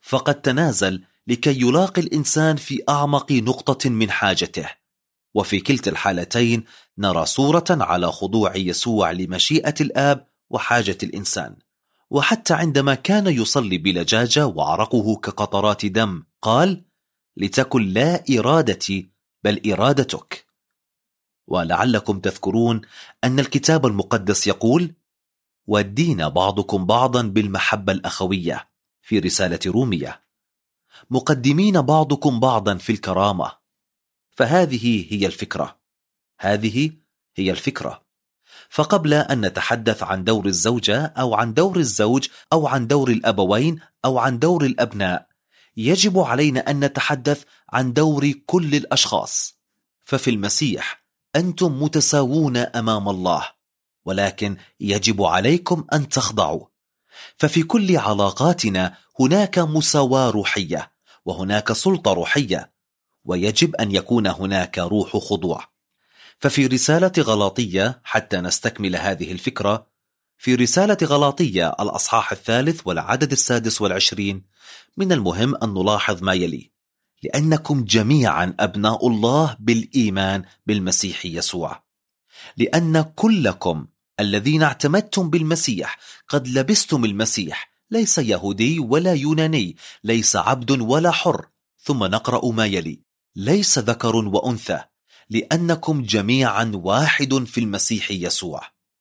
فقد تنازل لكي يلاقي الإنسان في أعمق نقطة من حاجته. وفي كلتا الحالتين نرى صورة على خضوع يسوع لمشيئة الآب وحاجة الإنسان. وحتى عندما كان يصلي بلجاجة وعرقه كقطرات دم قال: لتكن لا إرادتي بل إرادتك. ولعلكم تذكرون أن الكتاب المقدس يقول: ودين بعضكم بعضا بالمحبة الأخوية في رسالة رومية، مقدمين بعضكم بعضا في الكرامة. فهذه هي الفكرة، هذه هي الفكرة. فقبل أن نتحدث عن دور الزوجة أو عن دور الزوج أو عن دور الأبوين أو عن دور الأبناء، يجب علينا أن نتحدث عن دور كل الأشخاص. ففي المسيح أنتم متساوون أمام الله، ولكن يجب عليكم أن تخضعوا. ففي كل علاقاتنا هناك مساواة روحية وهناك سلطة روحية، ويجب أن يكون هناك روح خضوع. ففي رسالة غلاطية، حتى نستكمل هذه الفكرة، في رسالة غلاطية الأصحاح 3 والعدد 26 من المهم أن نلاحظ ما يلي: لأنكم جميعا أبناء الله بالإيمان بالمسيح يسوع، لأن كلكم الذين اعتمدتم بالمسيح قد لبستم المسيح، ليس يهودي ولا يوناني، ليس عبد ولا حر. ثم نقرأ ما يلي: ليس ذكر وأنثى، لأنكم جميعا واحد في المسيح يسوع.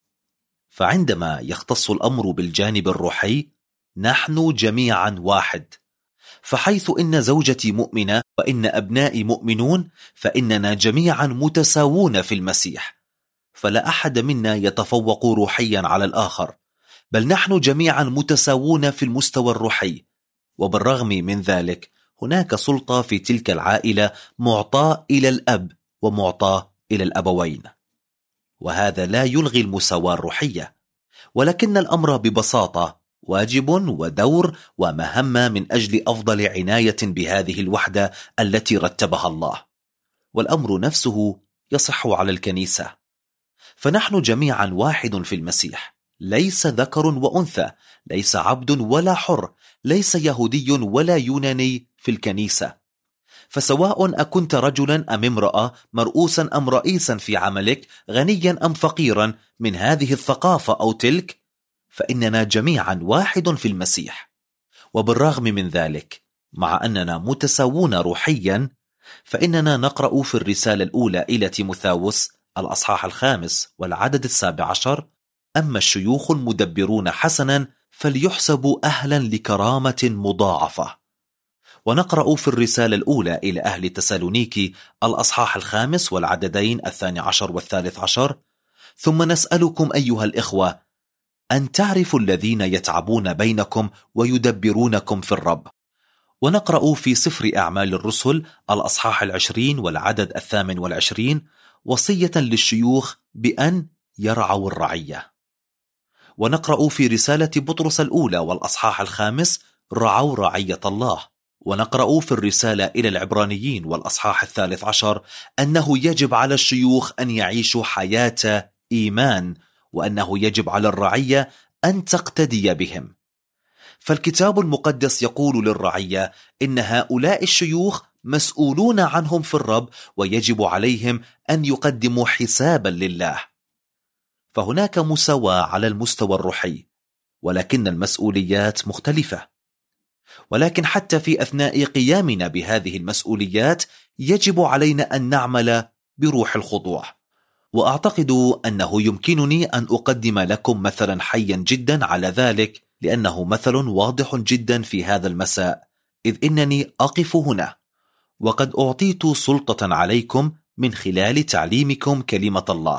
فعندما يختص الأمر بالجانب الروحي، نحن جميعا واحد. فحيث إن زوجتي مؤمنة وإن أبنائي مؤمنون، فإننا جميعا متساوون في المسيح. فلا أحد منا يتفوق روحيا على الآخر، بل نحن جميعا متساوون في المستوى الروحي. وبالرغم من ذلك هناك سلطة في تلك العائلة معطاة إلى الأب ومعطاة إلى الأبوين، وهذا لا يلغي المساواة الروحية، ولكن الأمر ببساطة واجب ودور ومهمة من أجل أفضل عناية بهذه الوحدة التي رتبها الله. والأمر نفسه يصح على الكنيسة، فنحن جميعا واحد في المسيح، ليس ذكر وأنثى، ليس عبد ولا حر، ليس يهودي ولا يوناني في الكنيسة. فسواء أكنت رجلا أم امرأة، مرؤوسا أم رئيسا في عملك، غنيا أم فقيرا، من هذه الثقافة أو تلك، فإننا جميعا واحد في المسيح. وبالرغم من ذلك، مع أننا متساوون روحيا، فإننا نقرأ في الرسالة الأولى إلى تيموثاوس الأصحاح 5 والعدد 17: أما الشيوخ المدبرون حسنا فليحسبوا أهلا لكرامة مضاعفة. ونقرأ في الرسالة الأولى إلى أهل تسالونيكي الأصحاح 5 والعددين 12 و13: ثم نسألكم أيها الإخوة أن تعرفوا الذين يتعبون بينكم ويدبرونكم في الرب. ونقرأ في سفر أعمال الرسل الأصحاح 20 والعدد 28: وصية للشيوخ بأن يرعوا الرعية. ونقرأ في رسالة بطرس الأولى والأصحاح 5: رعوا رعية الله. ونقرأ في الرسالة إلى العبرانيين والأصحاح 13 أنه يجب على الشيوخ أن يعيشوا حياة إيمان، وأنه يجب على الرعية أن تقتدي بهم. فالكتاب المقدس يقول للرعية إن هؤلاء الشيوخ مسؤولون عنهم في الرب، ويجب عليهم أن يقدموا حسابا لله. فهناك مساواة على المستوى الروحي، ولكن المسؤوليات مختلفة. ولكن حتى في أثناء قيامنا بهذه المسؤوليات يجب علينا أن نعمل بروح الخضوع. وأعتقد أنه يمكنني أن أقدم لكم مثلا حيا جدا على ذلك، لأنه مثل واضح جدا في هذا المساء، إذ إنني أقف هنا وقد أعطيت سلطة عليكم من خلال تعليمكم كلمة الله.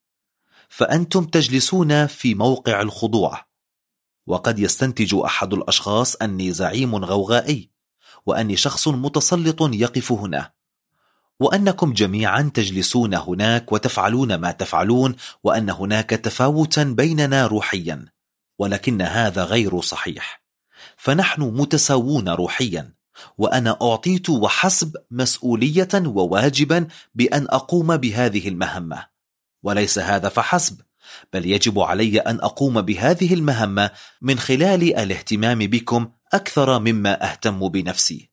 فأنتم تجلسون في موقع الخضوع، وقد يستنتج أحد الأشخاص أني زعيم غوغائي، وأني شخص متسلط يقف هنا، وأنكم جميعا تجلسون هناك وتفعلون ما تفعلون، وأن هناك تفاوتا بيننا روحيا. ولكن هذا غير صحيح، فنحن متساوون روحيا، وأنا أعطيت وحسب مسؤولية وواجبا بأن أقوم بهذه المهمة. وليس هذا فحسب، بل يجب علي أن أقوم بهذه المهمة من خلال الاهتمام بكم أكثر مما أهتم بنفسي.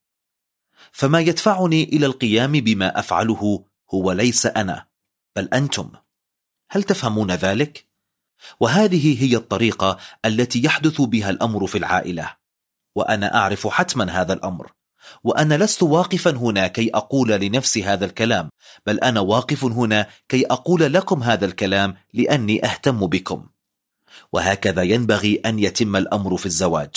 فما يدفعني إلى القيام بما أفعله هو ليس أنا بل أنتم. هل تفهمون ذلك؟ وهذه هي الطريقة التي يحدث بها الأمر في العائلة، وأنا أعرف حتما هذا الأمر، وأنا لست واقفا هنا كي أقول لنفسي هذا الكلام، بل أنا واقف هنا كي أقول لكم هذا الكلام لأني أهتم بكم. وهكذا ينبغي أن يتم الأمر في الزواج.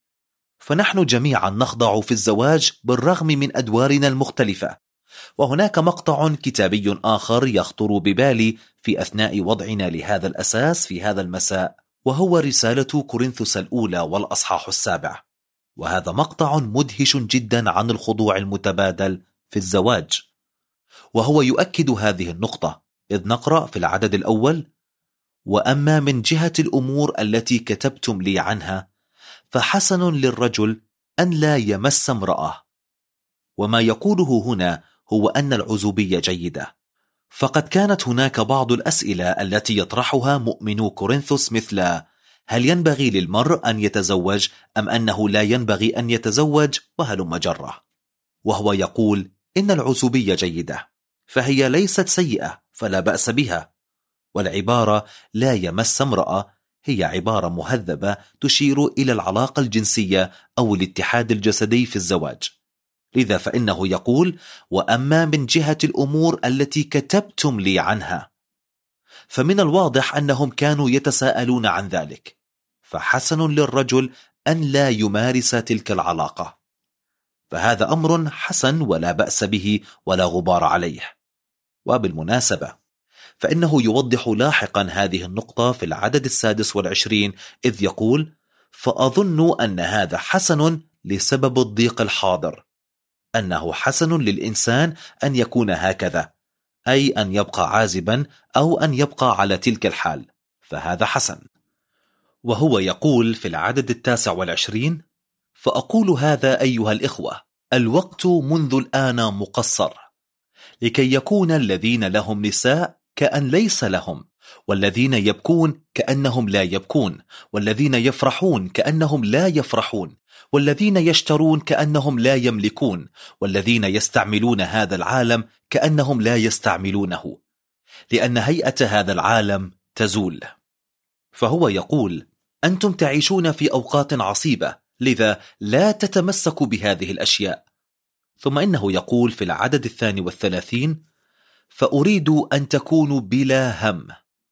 فنحن جميعا نخضع في الزواج بالرغم من أدوارنا المختلفة. وهناك مقطع كتابي آخر يخطر ببالي في أثناء وضعنا لهذا الأساس في هذا المساء، وهو رسالة كورنثوس الأولى والأصحاح 7. وهذا مقطع مدهش جدا عن الخضوع المتبادل في الزواج، وهو يؤكد هذه النقطة، إذ نقرأ في العدد الأول: وأما من جهة الأمور التي كتبتم لي عنها فحسن للرجل أن لا يمس امرأة. وما يقوله هنا هو أن العزوبية جيدة، فقد كانت هناك بعض الأسئلة التي يطرحها مؤمنو كورنثوس، مثل: هل ينبغي للمرء أن يتزوج أم أنه لا ينبغي أن يتزوج؟ وهلم جرة. وهو يقول إن العزوبية جيدة، فهي ليست سيئة فلا بأس بها. والعبارة لا يمس امرأة هي عبارة مهذبة تشير إلى العلاقة الجنسية أو الاتحاد الجسدي في الزواج. لذا فإنه يقول: وأما من جهة الأمور التي كتبتم لي عنها. فمن الواضح أنهم كانوا يتساءلون عن ذلك، فحسن للرجل أن لا يمارس تلك العلاقة. فهذا أمر حسن ولا بأس به ولا غبار عليه. وبالمناسبة فإنه يوضح لاحقا هذه النقطة في العدد 26، إذ يقول: فأظن أن هذا حسن لسبب الضيق الحاضر، أنه حسن للإنسان أن يكون هكذا، أي أن يبقى عازبا أو أن يبقى على تلك الحال، فهذا حسن. وهو يقول في العدد 29: فأقول هذا أيها الإخوة، الوقت منذ الآن مقصر، لكي يكون الذين لهم نساء كأن ليس لهم، والذين يبكون كأنهم لا يبكون، والذين يفرحون كأنهم لا يفرحون، والذين يشترون كأنهم لا يملكون، والذين يستعملون هذا العالم كأنهم لا يستعملونه، لأن هيئة هذا العالم تزول. فهو يقول: أنتم تعيشون في أوقات عصيبة، لذا لا تتمسكوا بهذه الأشياء. ثم إنه يقول في العدد 32: فأريد أن تكونوا بلا هم.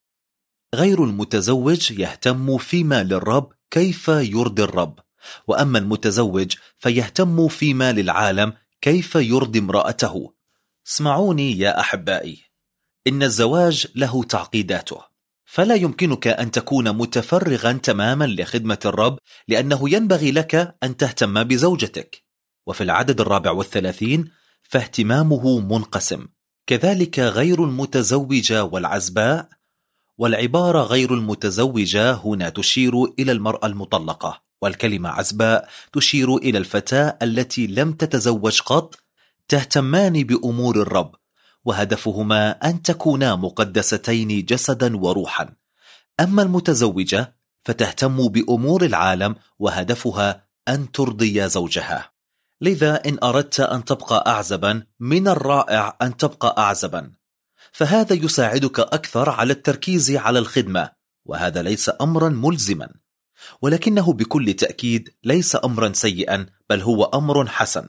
غير المتزوج يهتم فيما للرب كيف يرضي الرب، وأما المتزوج فيهتم فيما للعالم كيف يرضي امرأته. اسمعوني يا أحبائي، إن الزواج له تعقيداته، فلا يمكنك أن تكون متفرغا تماما لخدمة الرب، لأنه ينبغي لك أن تهتم بزوجتك. وفي العدد 34: فاهتمامه منقسم، كذلك غير المتزوجة والعزباء. والعبارة غير المتزوجة هنا تشير إلى المرأة المطلقة، والكلمة عزباء تشير إلى الفتاة التي لم تتزوج قط، تهتمان بأمور الرب، وهدفهما أن تكونا مقدستين جسدا وروحا. أما المتزوجة فتهتم بأمور العالم، وهدفها أن ترضي زوجها. لذا إن أردت أن تبقى أعزبا، من الرائع أن تبقى أعزبا، فهذا يساعدك أكثر على التركيز على الخدمة، وهذا ليس أمرا ملزما، ولكنه بكل تأكيد ليس أمرا سيئا، بل هو أمر حسن.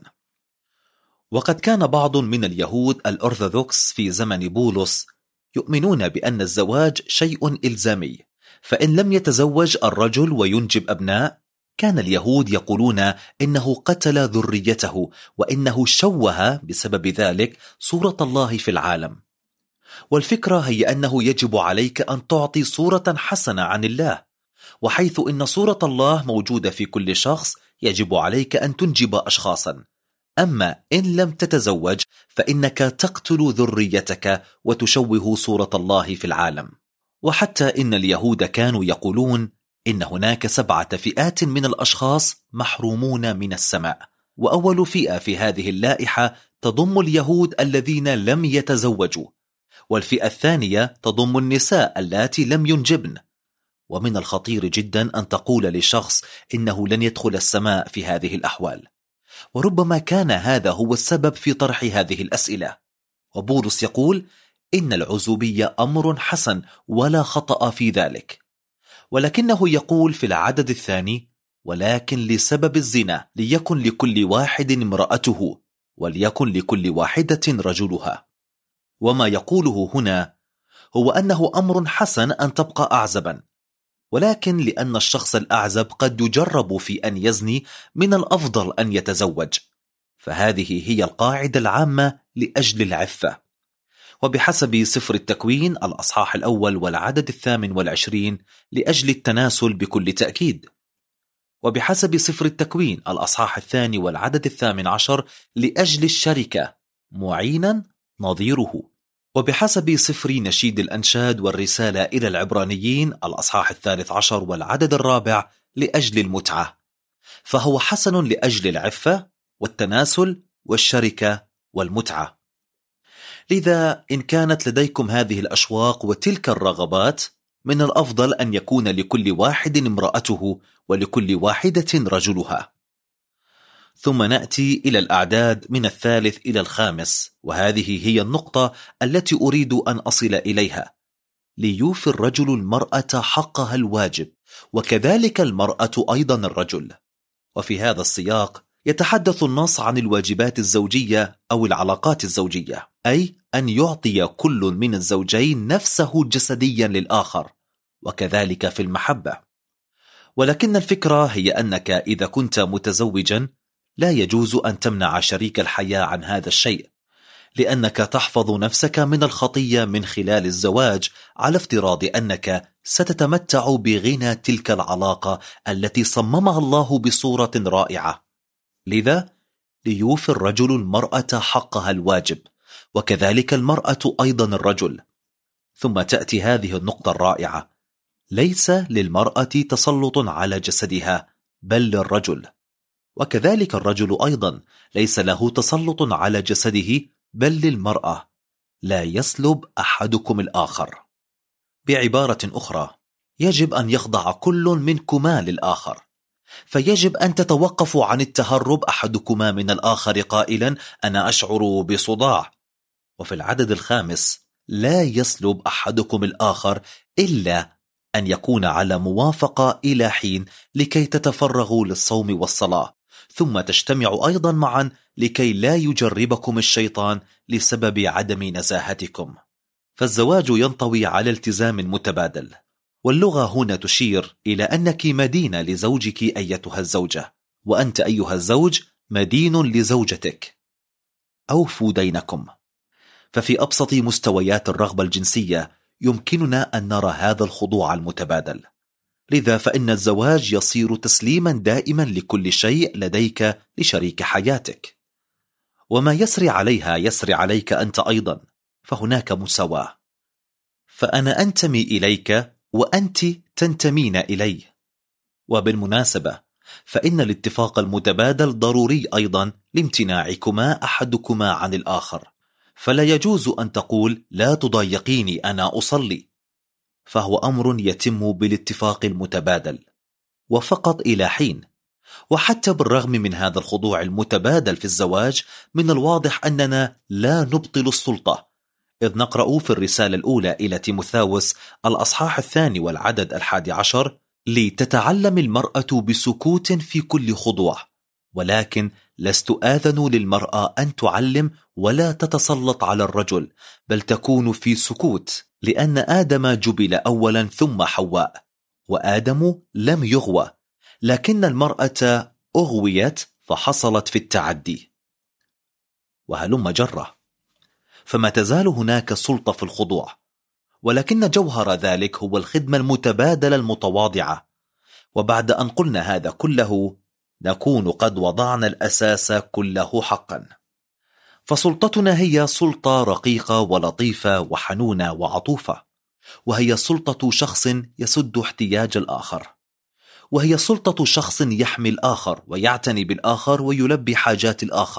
وقد كان بعض من اليهود الأرثوذكس في زمن بولس يؤمنون بأن الزواج شيء إلزامي، فإن لم يتزوج الرجل وينجب أبناء، كان اليهود يقولون إنه قتل ذريته، وإنه شوه بسبب ذلك صورة الله في العالم. والفكرة هي أنه يجب عليك أن تعطي صورة حسنة عن الله، وحيث إن صورة الله موجودة في كل شخص، يجب عليك أن تنجب أشخاصا. أما إن لم تتزوج فإنك تقتل ذريتك وتشوه صورة الله في العالم. وحتى إن اليهود كانوا يقولون إن هناك 7 فئات من الأشخاص محرومون من السماء، وأول فئة في هذه اللائحة تضم اليهود الذين لم يتزوجوا، والفئة الثانية تضم النساء اللاتي لم ينجبن. ومن الخطير جدا أن تقول لشخص إنه لن يدخل السماء في هذه الأحوال، وربما كان هذا هو السبب في طرح هذه الأسئلة. وبولس يقول إن العزوبية أمر حسن ولا خطأ في ذلك، ولكنه يقول في العدد الثاني: ولكن لسبب الزنا ليكن لكل واحد امرأته وليكن لكل واحدة رجلها. وما يقوله هنا هو أنه أمر حسن أن تبقى أعزبا، ولكن لأن الشخص الأعزب قد يجرب في أن يزني من الأفضل أن يتزوج، فهذه هي القاعدة العامة لأجل العفة. وبحسب سفر التكوين الأصحاح الأول والعدد 28 لأجل التناسل بكل تأكيد، وبحسب سفر التكوين الأصحاح الثاني والعدد 18 لأجل الشركة معينا نظيره، وبحسب سفر نشيد الأنشاد والرسالة إلى العبرانيين الأصحاح 13 والعدد 4 لأجل المتعة، فهو حسن لأجل العفة والتناسل والشركة والمتعة. لذا إن كانت لديكم هذه الأشواق وتلك الرغبات، من الأفضل أن يكون لكل واحد امرأته ولكل واحدة رجلها. ثم نأتي إلى الأعداد من 3 إلى 5، وهذه هي النقطة التي أريد أن أصل إليها: ليوفي الرجل المرأة حقها الواجب، وكذلك المرأة أيضا الرجل. وفي هذا السياق يتحدث النص عن الواجبات الزوجية أو العلاقات الزوجية، أي أن يعطي كل من الزوجين نفسه جسديا للآخر، وكذلك في المحبة. ولكن الفكرة هي أنك إذا كنت متزوجا لا يجوز أن تمنع شريك الحياة عن هذا الشيء، لأنك تحفظ نفسك من الخطية من خلال الزواج، على افتراض أنك ستتمتع بغنى تلك العلاقة التي صممها الله بصورة رائعة. لذا ليوفي الرجل المرأة حقها الواجب، وكذلك المرأة أيضا الرجل. ثم تأتي هذه النقطة الرائعة: ليس للمرأة تسلط على جسدها بل للرجل، وكذلك الرجل أيضا ليس له تسلط على جسده بل للمرأة، لا يسلب أحدكم الآخر. بعبارة أخرى، يجب أن يخضع كل منكما للآخر، فيجب أن تتوقفوا عن التهرب أحدكما من الآخر قائلا أنا أشعر بصداع. وفي العدد 5: لا يسلب أحدكم الآخر إلا أن يكون على موافقة إلى حين لكي تتفرغوا للصوم والصلاة، ثم تجتمعوا أيضا معا لكي لا يجربكم الشيطان لسبب عدم نزاهتكم. فالزواج ينطوي على التزام متبادل، واللغة هنا تشير إلى أنك مدينة لزوجك أيتها الزوجة، وأنت أيها الزوج مدين لزوجتك. أوفوا دينكم. ففي أبسط مستويات الرغبة الجنسية يمكننا أن نرى هذا الخضوع المتبادل. لذا فإن الزواج يصير تسليما دائما لكل شيء لديك لشريك حياتك، وما يسري عليها يسري عليك أنت أيضا، فهناك مساواة. فأنا أنتمي إليك وأنت تنتمين إلي. وبالمناسبة فإن الاتفاق المتبادل ضروري أيضا لامتناعكما أحدكما عن الآخر، فلا يجوز أن تقول لا تضايقيني أنا أصلي، فهو أمر يتم بالاتفاق المتبادل وفقط إلى حين. وحتى بالرغم من هذا الخضوع المتبادل في الزواج، من الواضح أننا لا نبطل السلطة، إذ نقرأ في الرسالة الأولى إلى تيموثاوس الأصحاح 2 والعدد 11: لتتعلم المرأة بسكوت في كل خضوع، ولكن لست آذن للمرأة أن تعلم ولا تتسلط على الرجل، بل تكون في سكوت، لأن آدم جبل أولا ثم حواء، وآدم لم يغوى، لكن المرأة أغويت فحصلت في التعدي. وهلم جرة، فما تزال هناك سلطة في الخضوع، ولكن جوهر ذلك هو الخدمة المتبادلة المتواضعة. وبعد أن قلنا هذا كله نكون قد وضعنا الأساس كله حقا. فسلطتنا هي سلطة رقيقة ولطيفة وحنونة وعطوفة، وهي سلطة شخص يسد احتياج الآخر، وهي سلطة شخص يحمي الآخر ويعتني بالآخر ويلبي حاجات الآخر،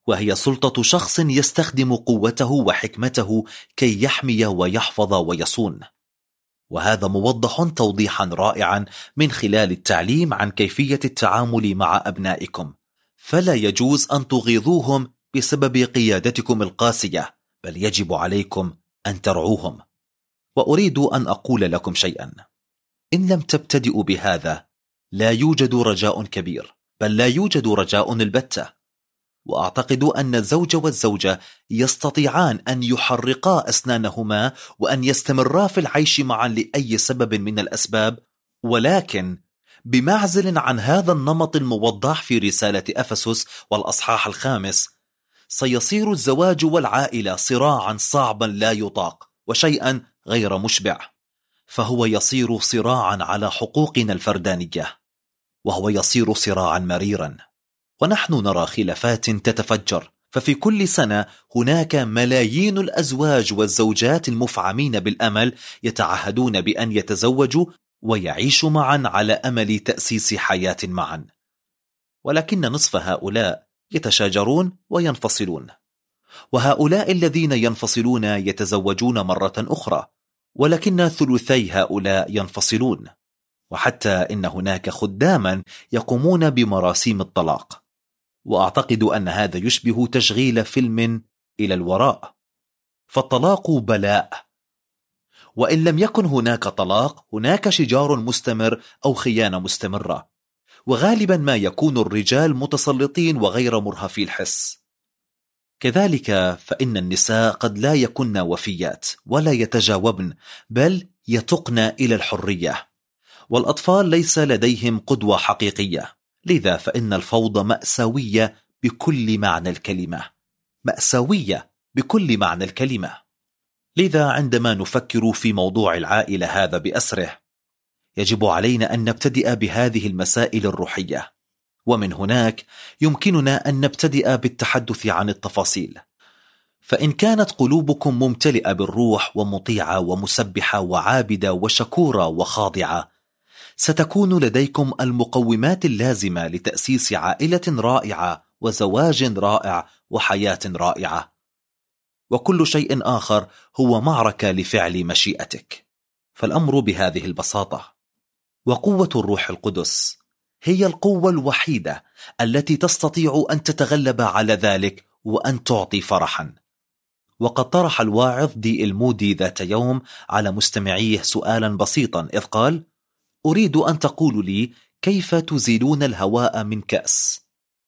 وهي سلطة شخص يستخدم قوته وحكمته كي يحمي ويحفظ ويصون. وهذا موضح توضيحا رائعا من خلال التعليم عن كيفية التعامل مع أبنائكم، فلا يجوز أن تغيظوهم بسبب قيادتكم القاسية، بل يجب عليكم أن ترعوهم. وأريد أن أقول لكم شيئا: إن لم تبتدئوا بهذا لا يوجد رجاء كبير، بل لا يوجد رجاء البتة. وأعتقد أن الزوج والزوجة يستطيعان أن يحرقا أسنانهما وأن يستمرا في العيش معا لأي سبب من الأسباب، ولكن بمعزل عن هذا النمط الموضح في رسالة أفسس والأصحاح 5 سيصير الزواج والعائلة صراعا صعبا لا يطاق وشيئا غير مشبع، فهو يصير صراعا على حقوقنا الفردانية، وهو يصير صراعا مريرا. ونحن نرى خلافات تتفجر، ففي كل سنة هناك ملايين الأزواج والزوجات المفعمين بالأمل يتعهدون بأن يتزوجوا ويعيشوا معا على أمل تأسيس حياة معا، ولكن نصف هؤلاء يتشاجرون وينفصلون، وهؤلاء الذين ينفصلون يتزوجون مرة أخرى، ولكن ثلثي هؤلاء ينفصلون، وحتى إن هناك خداما يقومون بمراسيم الطلاق. وأعتقد أن هذا يشبه تشغيل فيلم إلى الوراء، فالطلاق بلاء، وإن لم يكن هناك طلاق هناك شجار مستمر أو خيانة مستمرة، وغالبا ما يكون الرجال متسلطين وغير مرهفي الحس. كذلك فإن النساء قد لا يكن وفيات ولا يتجاوبن، بل يتقن إلى الحرية، والأطفال ليس لديهم قدوة حقيقية. لذا فإن الفوضى مأساوية بكل معنى الكلمة، مأساوية بكل معنى الكلمة. لذا عندما نفكر في موضوع العائلة هذا بأسره يجب علينا أن نبتدئ بهذه المسائل الروحية، ومن هناك يمكننا أن نبتدئ بالتحدث عن التفاصيل. فإن كانت قلوبكم ممتلئة بالروح ومطيعة ومسبحة وعابدة وشكورة وخاضعة، ستكون لديكم المقومات اللازمة لتأسيس عائلة رائعة وزواج رائع وحياة رائعة. وكل شيء آخر هو معركة لفعل مشيئتك. فالأمر بهذه البساطة. وقوة الروح القدس هي القوة الوحيدة التي تستطيع أن تتغلب على ذلك وأن تعطي فرحا. وقد طرح الواعظ دي المودي ذات يوم على مستمعيه سؤالا بسيطا إذ قال: أريد أن تقولوا لي كيف تزيلون الهواء من كأس.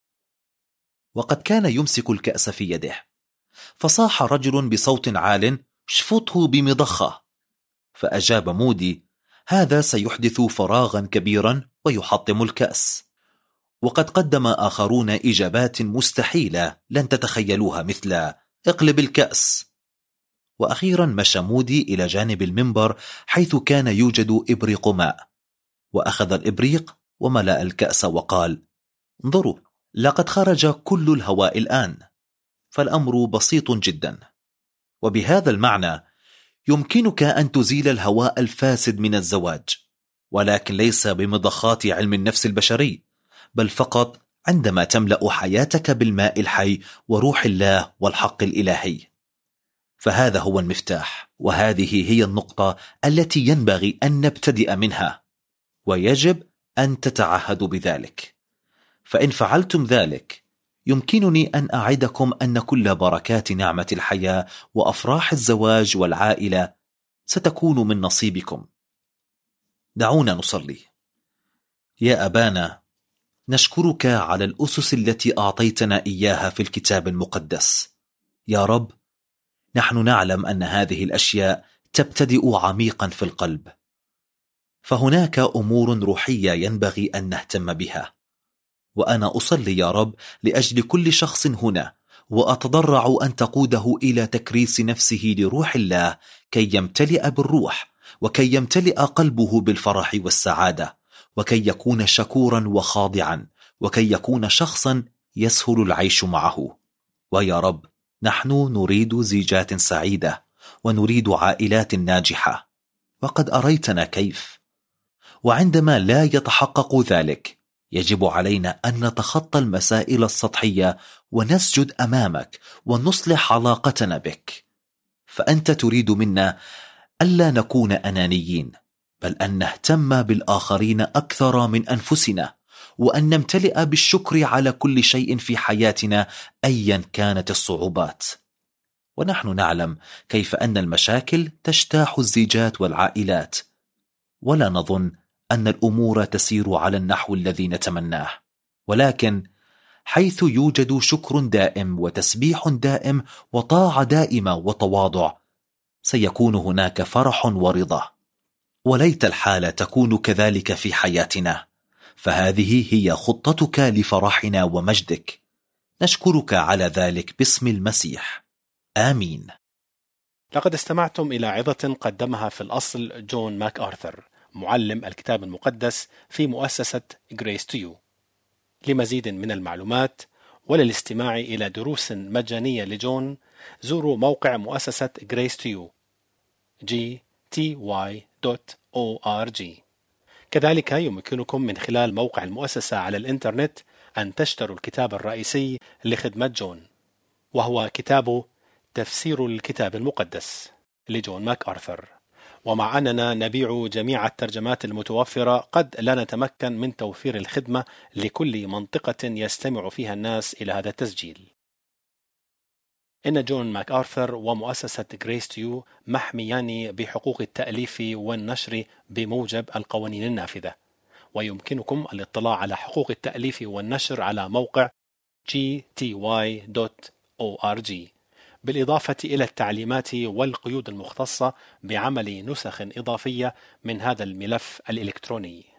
وقد كان يمسك الكأس في يده، فصاح رجل بصوت عال: شفطه بمضخة. فأجاب مودي: هذا سيحدث فراغا كبيرا ويحطم الكأس. وقد قدم آخرون إجابات مستحيلة لن تتخيلوها مثل: اقلب الكأس. وأخيرا مشى مودي إلى جانب المنبر حيث كان يوجد إبريق ماء، وأخذ الإبريق وملأ الكأس وقال: انظروا، لقد خرج كل الهواء الآن. فالأمر بسيط جدا، وبهذا المعنى يمكنك أن تزيل الهواء الفاسد من الزواج، ولكن ليس بمضخات علم النفس البشري، بل فقط عندما تملأ حياتك بالماء الحي وروح الله والحق الإلهي. فهذا هو المفتاح، وهذه هي النقطة التي ينبغي أن نبتدئ منها، ويجب أن تتعهدوا بذلك. فإن فعلتم ذلك يمكنني أن أعدكم أن كل بركات نعمة الحياة وأفراح الزواج والعائلة ستكون من نصيبكم. دعونا نصلي. يا أبانا، نشكرك على الأسس التي أعطيتنا إياها في الكتاب المقدس. يا رب، نحن نعلم أن هذه الأشياء تبتدئ عميقا في القلب، فهناك أمور روحية ينبغي أن نهتم بها. وأنا أصلي يا رب لأجل كل شخص هنا، وأتضرع أن تقوده إلى تكريس نفسه لروح الله كي يمتلئ بالروح، وكي يمتلئ قلبه بالفرح والسعادة، وكي يكون شكورا وخاضعا، وكي يكون شخصا يسهل العيش معه. ويا رب، نحن نريد زيجات سعيدة، ونريد عائلات ناجحة، وقد أريتنا كيف. وعندما لا يتحقق ذلك يجب علينا أن نتخطى المسائل السطحية ونسجد أمامك ونصلح علاقتنا بك. فأنت تريد منا ألا نكون أنانيين، بل أن نهتم بالآخرين أكثر من أنفسنا، وأن نمتلئ بالشكر على كل شيء في حياتنا أيا كانت الصعوبات. ونحن نعلم كيف أن المشاكل تجتاح الزيجات والعائلات، ولا نظن أن الأمور تسير على النحو الذي نتمناه، ولكن حيث يوجد شكر دائم وتسبيح دائم وطاعة دائمة وتواضع، سيكون هناك فرح ورضا. وليت الحال تكون كذلك في حياتنا، فهذه هي خطتك لفرحنا ومجدك. نشكرك على ذلك باسم المسيح، آمين. لقد استمعتم إلى عظة قدمها في الأصل جون ماك آرثر، معلم الكتاب المقدس في مؤسسة Grace to You. لمزيد من المعلومات وللاستماع إلى دروس مجانية لجون، زوروا موقع مؤسسة Grace to You gty.org. كذلك يمكنكم من خلال موقع المؤسسة على الإنترنت أن تشتروا الكتاب الرئيسي لخدمة جون، وهو كتاب تفسير الكتاب المقدس لجون ماك آرثر. ومع أننا نبيع جميع الترجمات المتوفرة، قد لا نتمكن من توفير الخدمة لكل منطقة يستمع فيها الناس إلى هذا التسجيل. إن جون ماك آرثر ومؤسسة Grace to You محميان بحقوق التأليف والنشر بموجب القوانين النافذة، ويمكنكم الاطلاع على حقوق التأليف والنشر على موقع gty.org، بالإضافة إلى التعليمات والقيود المختصة بعمل نسخ إضافية من هذا الملف الإلكتروني.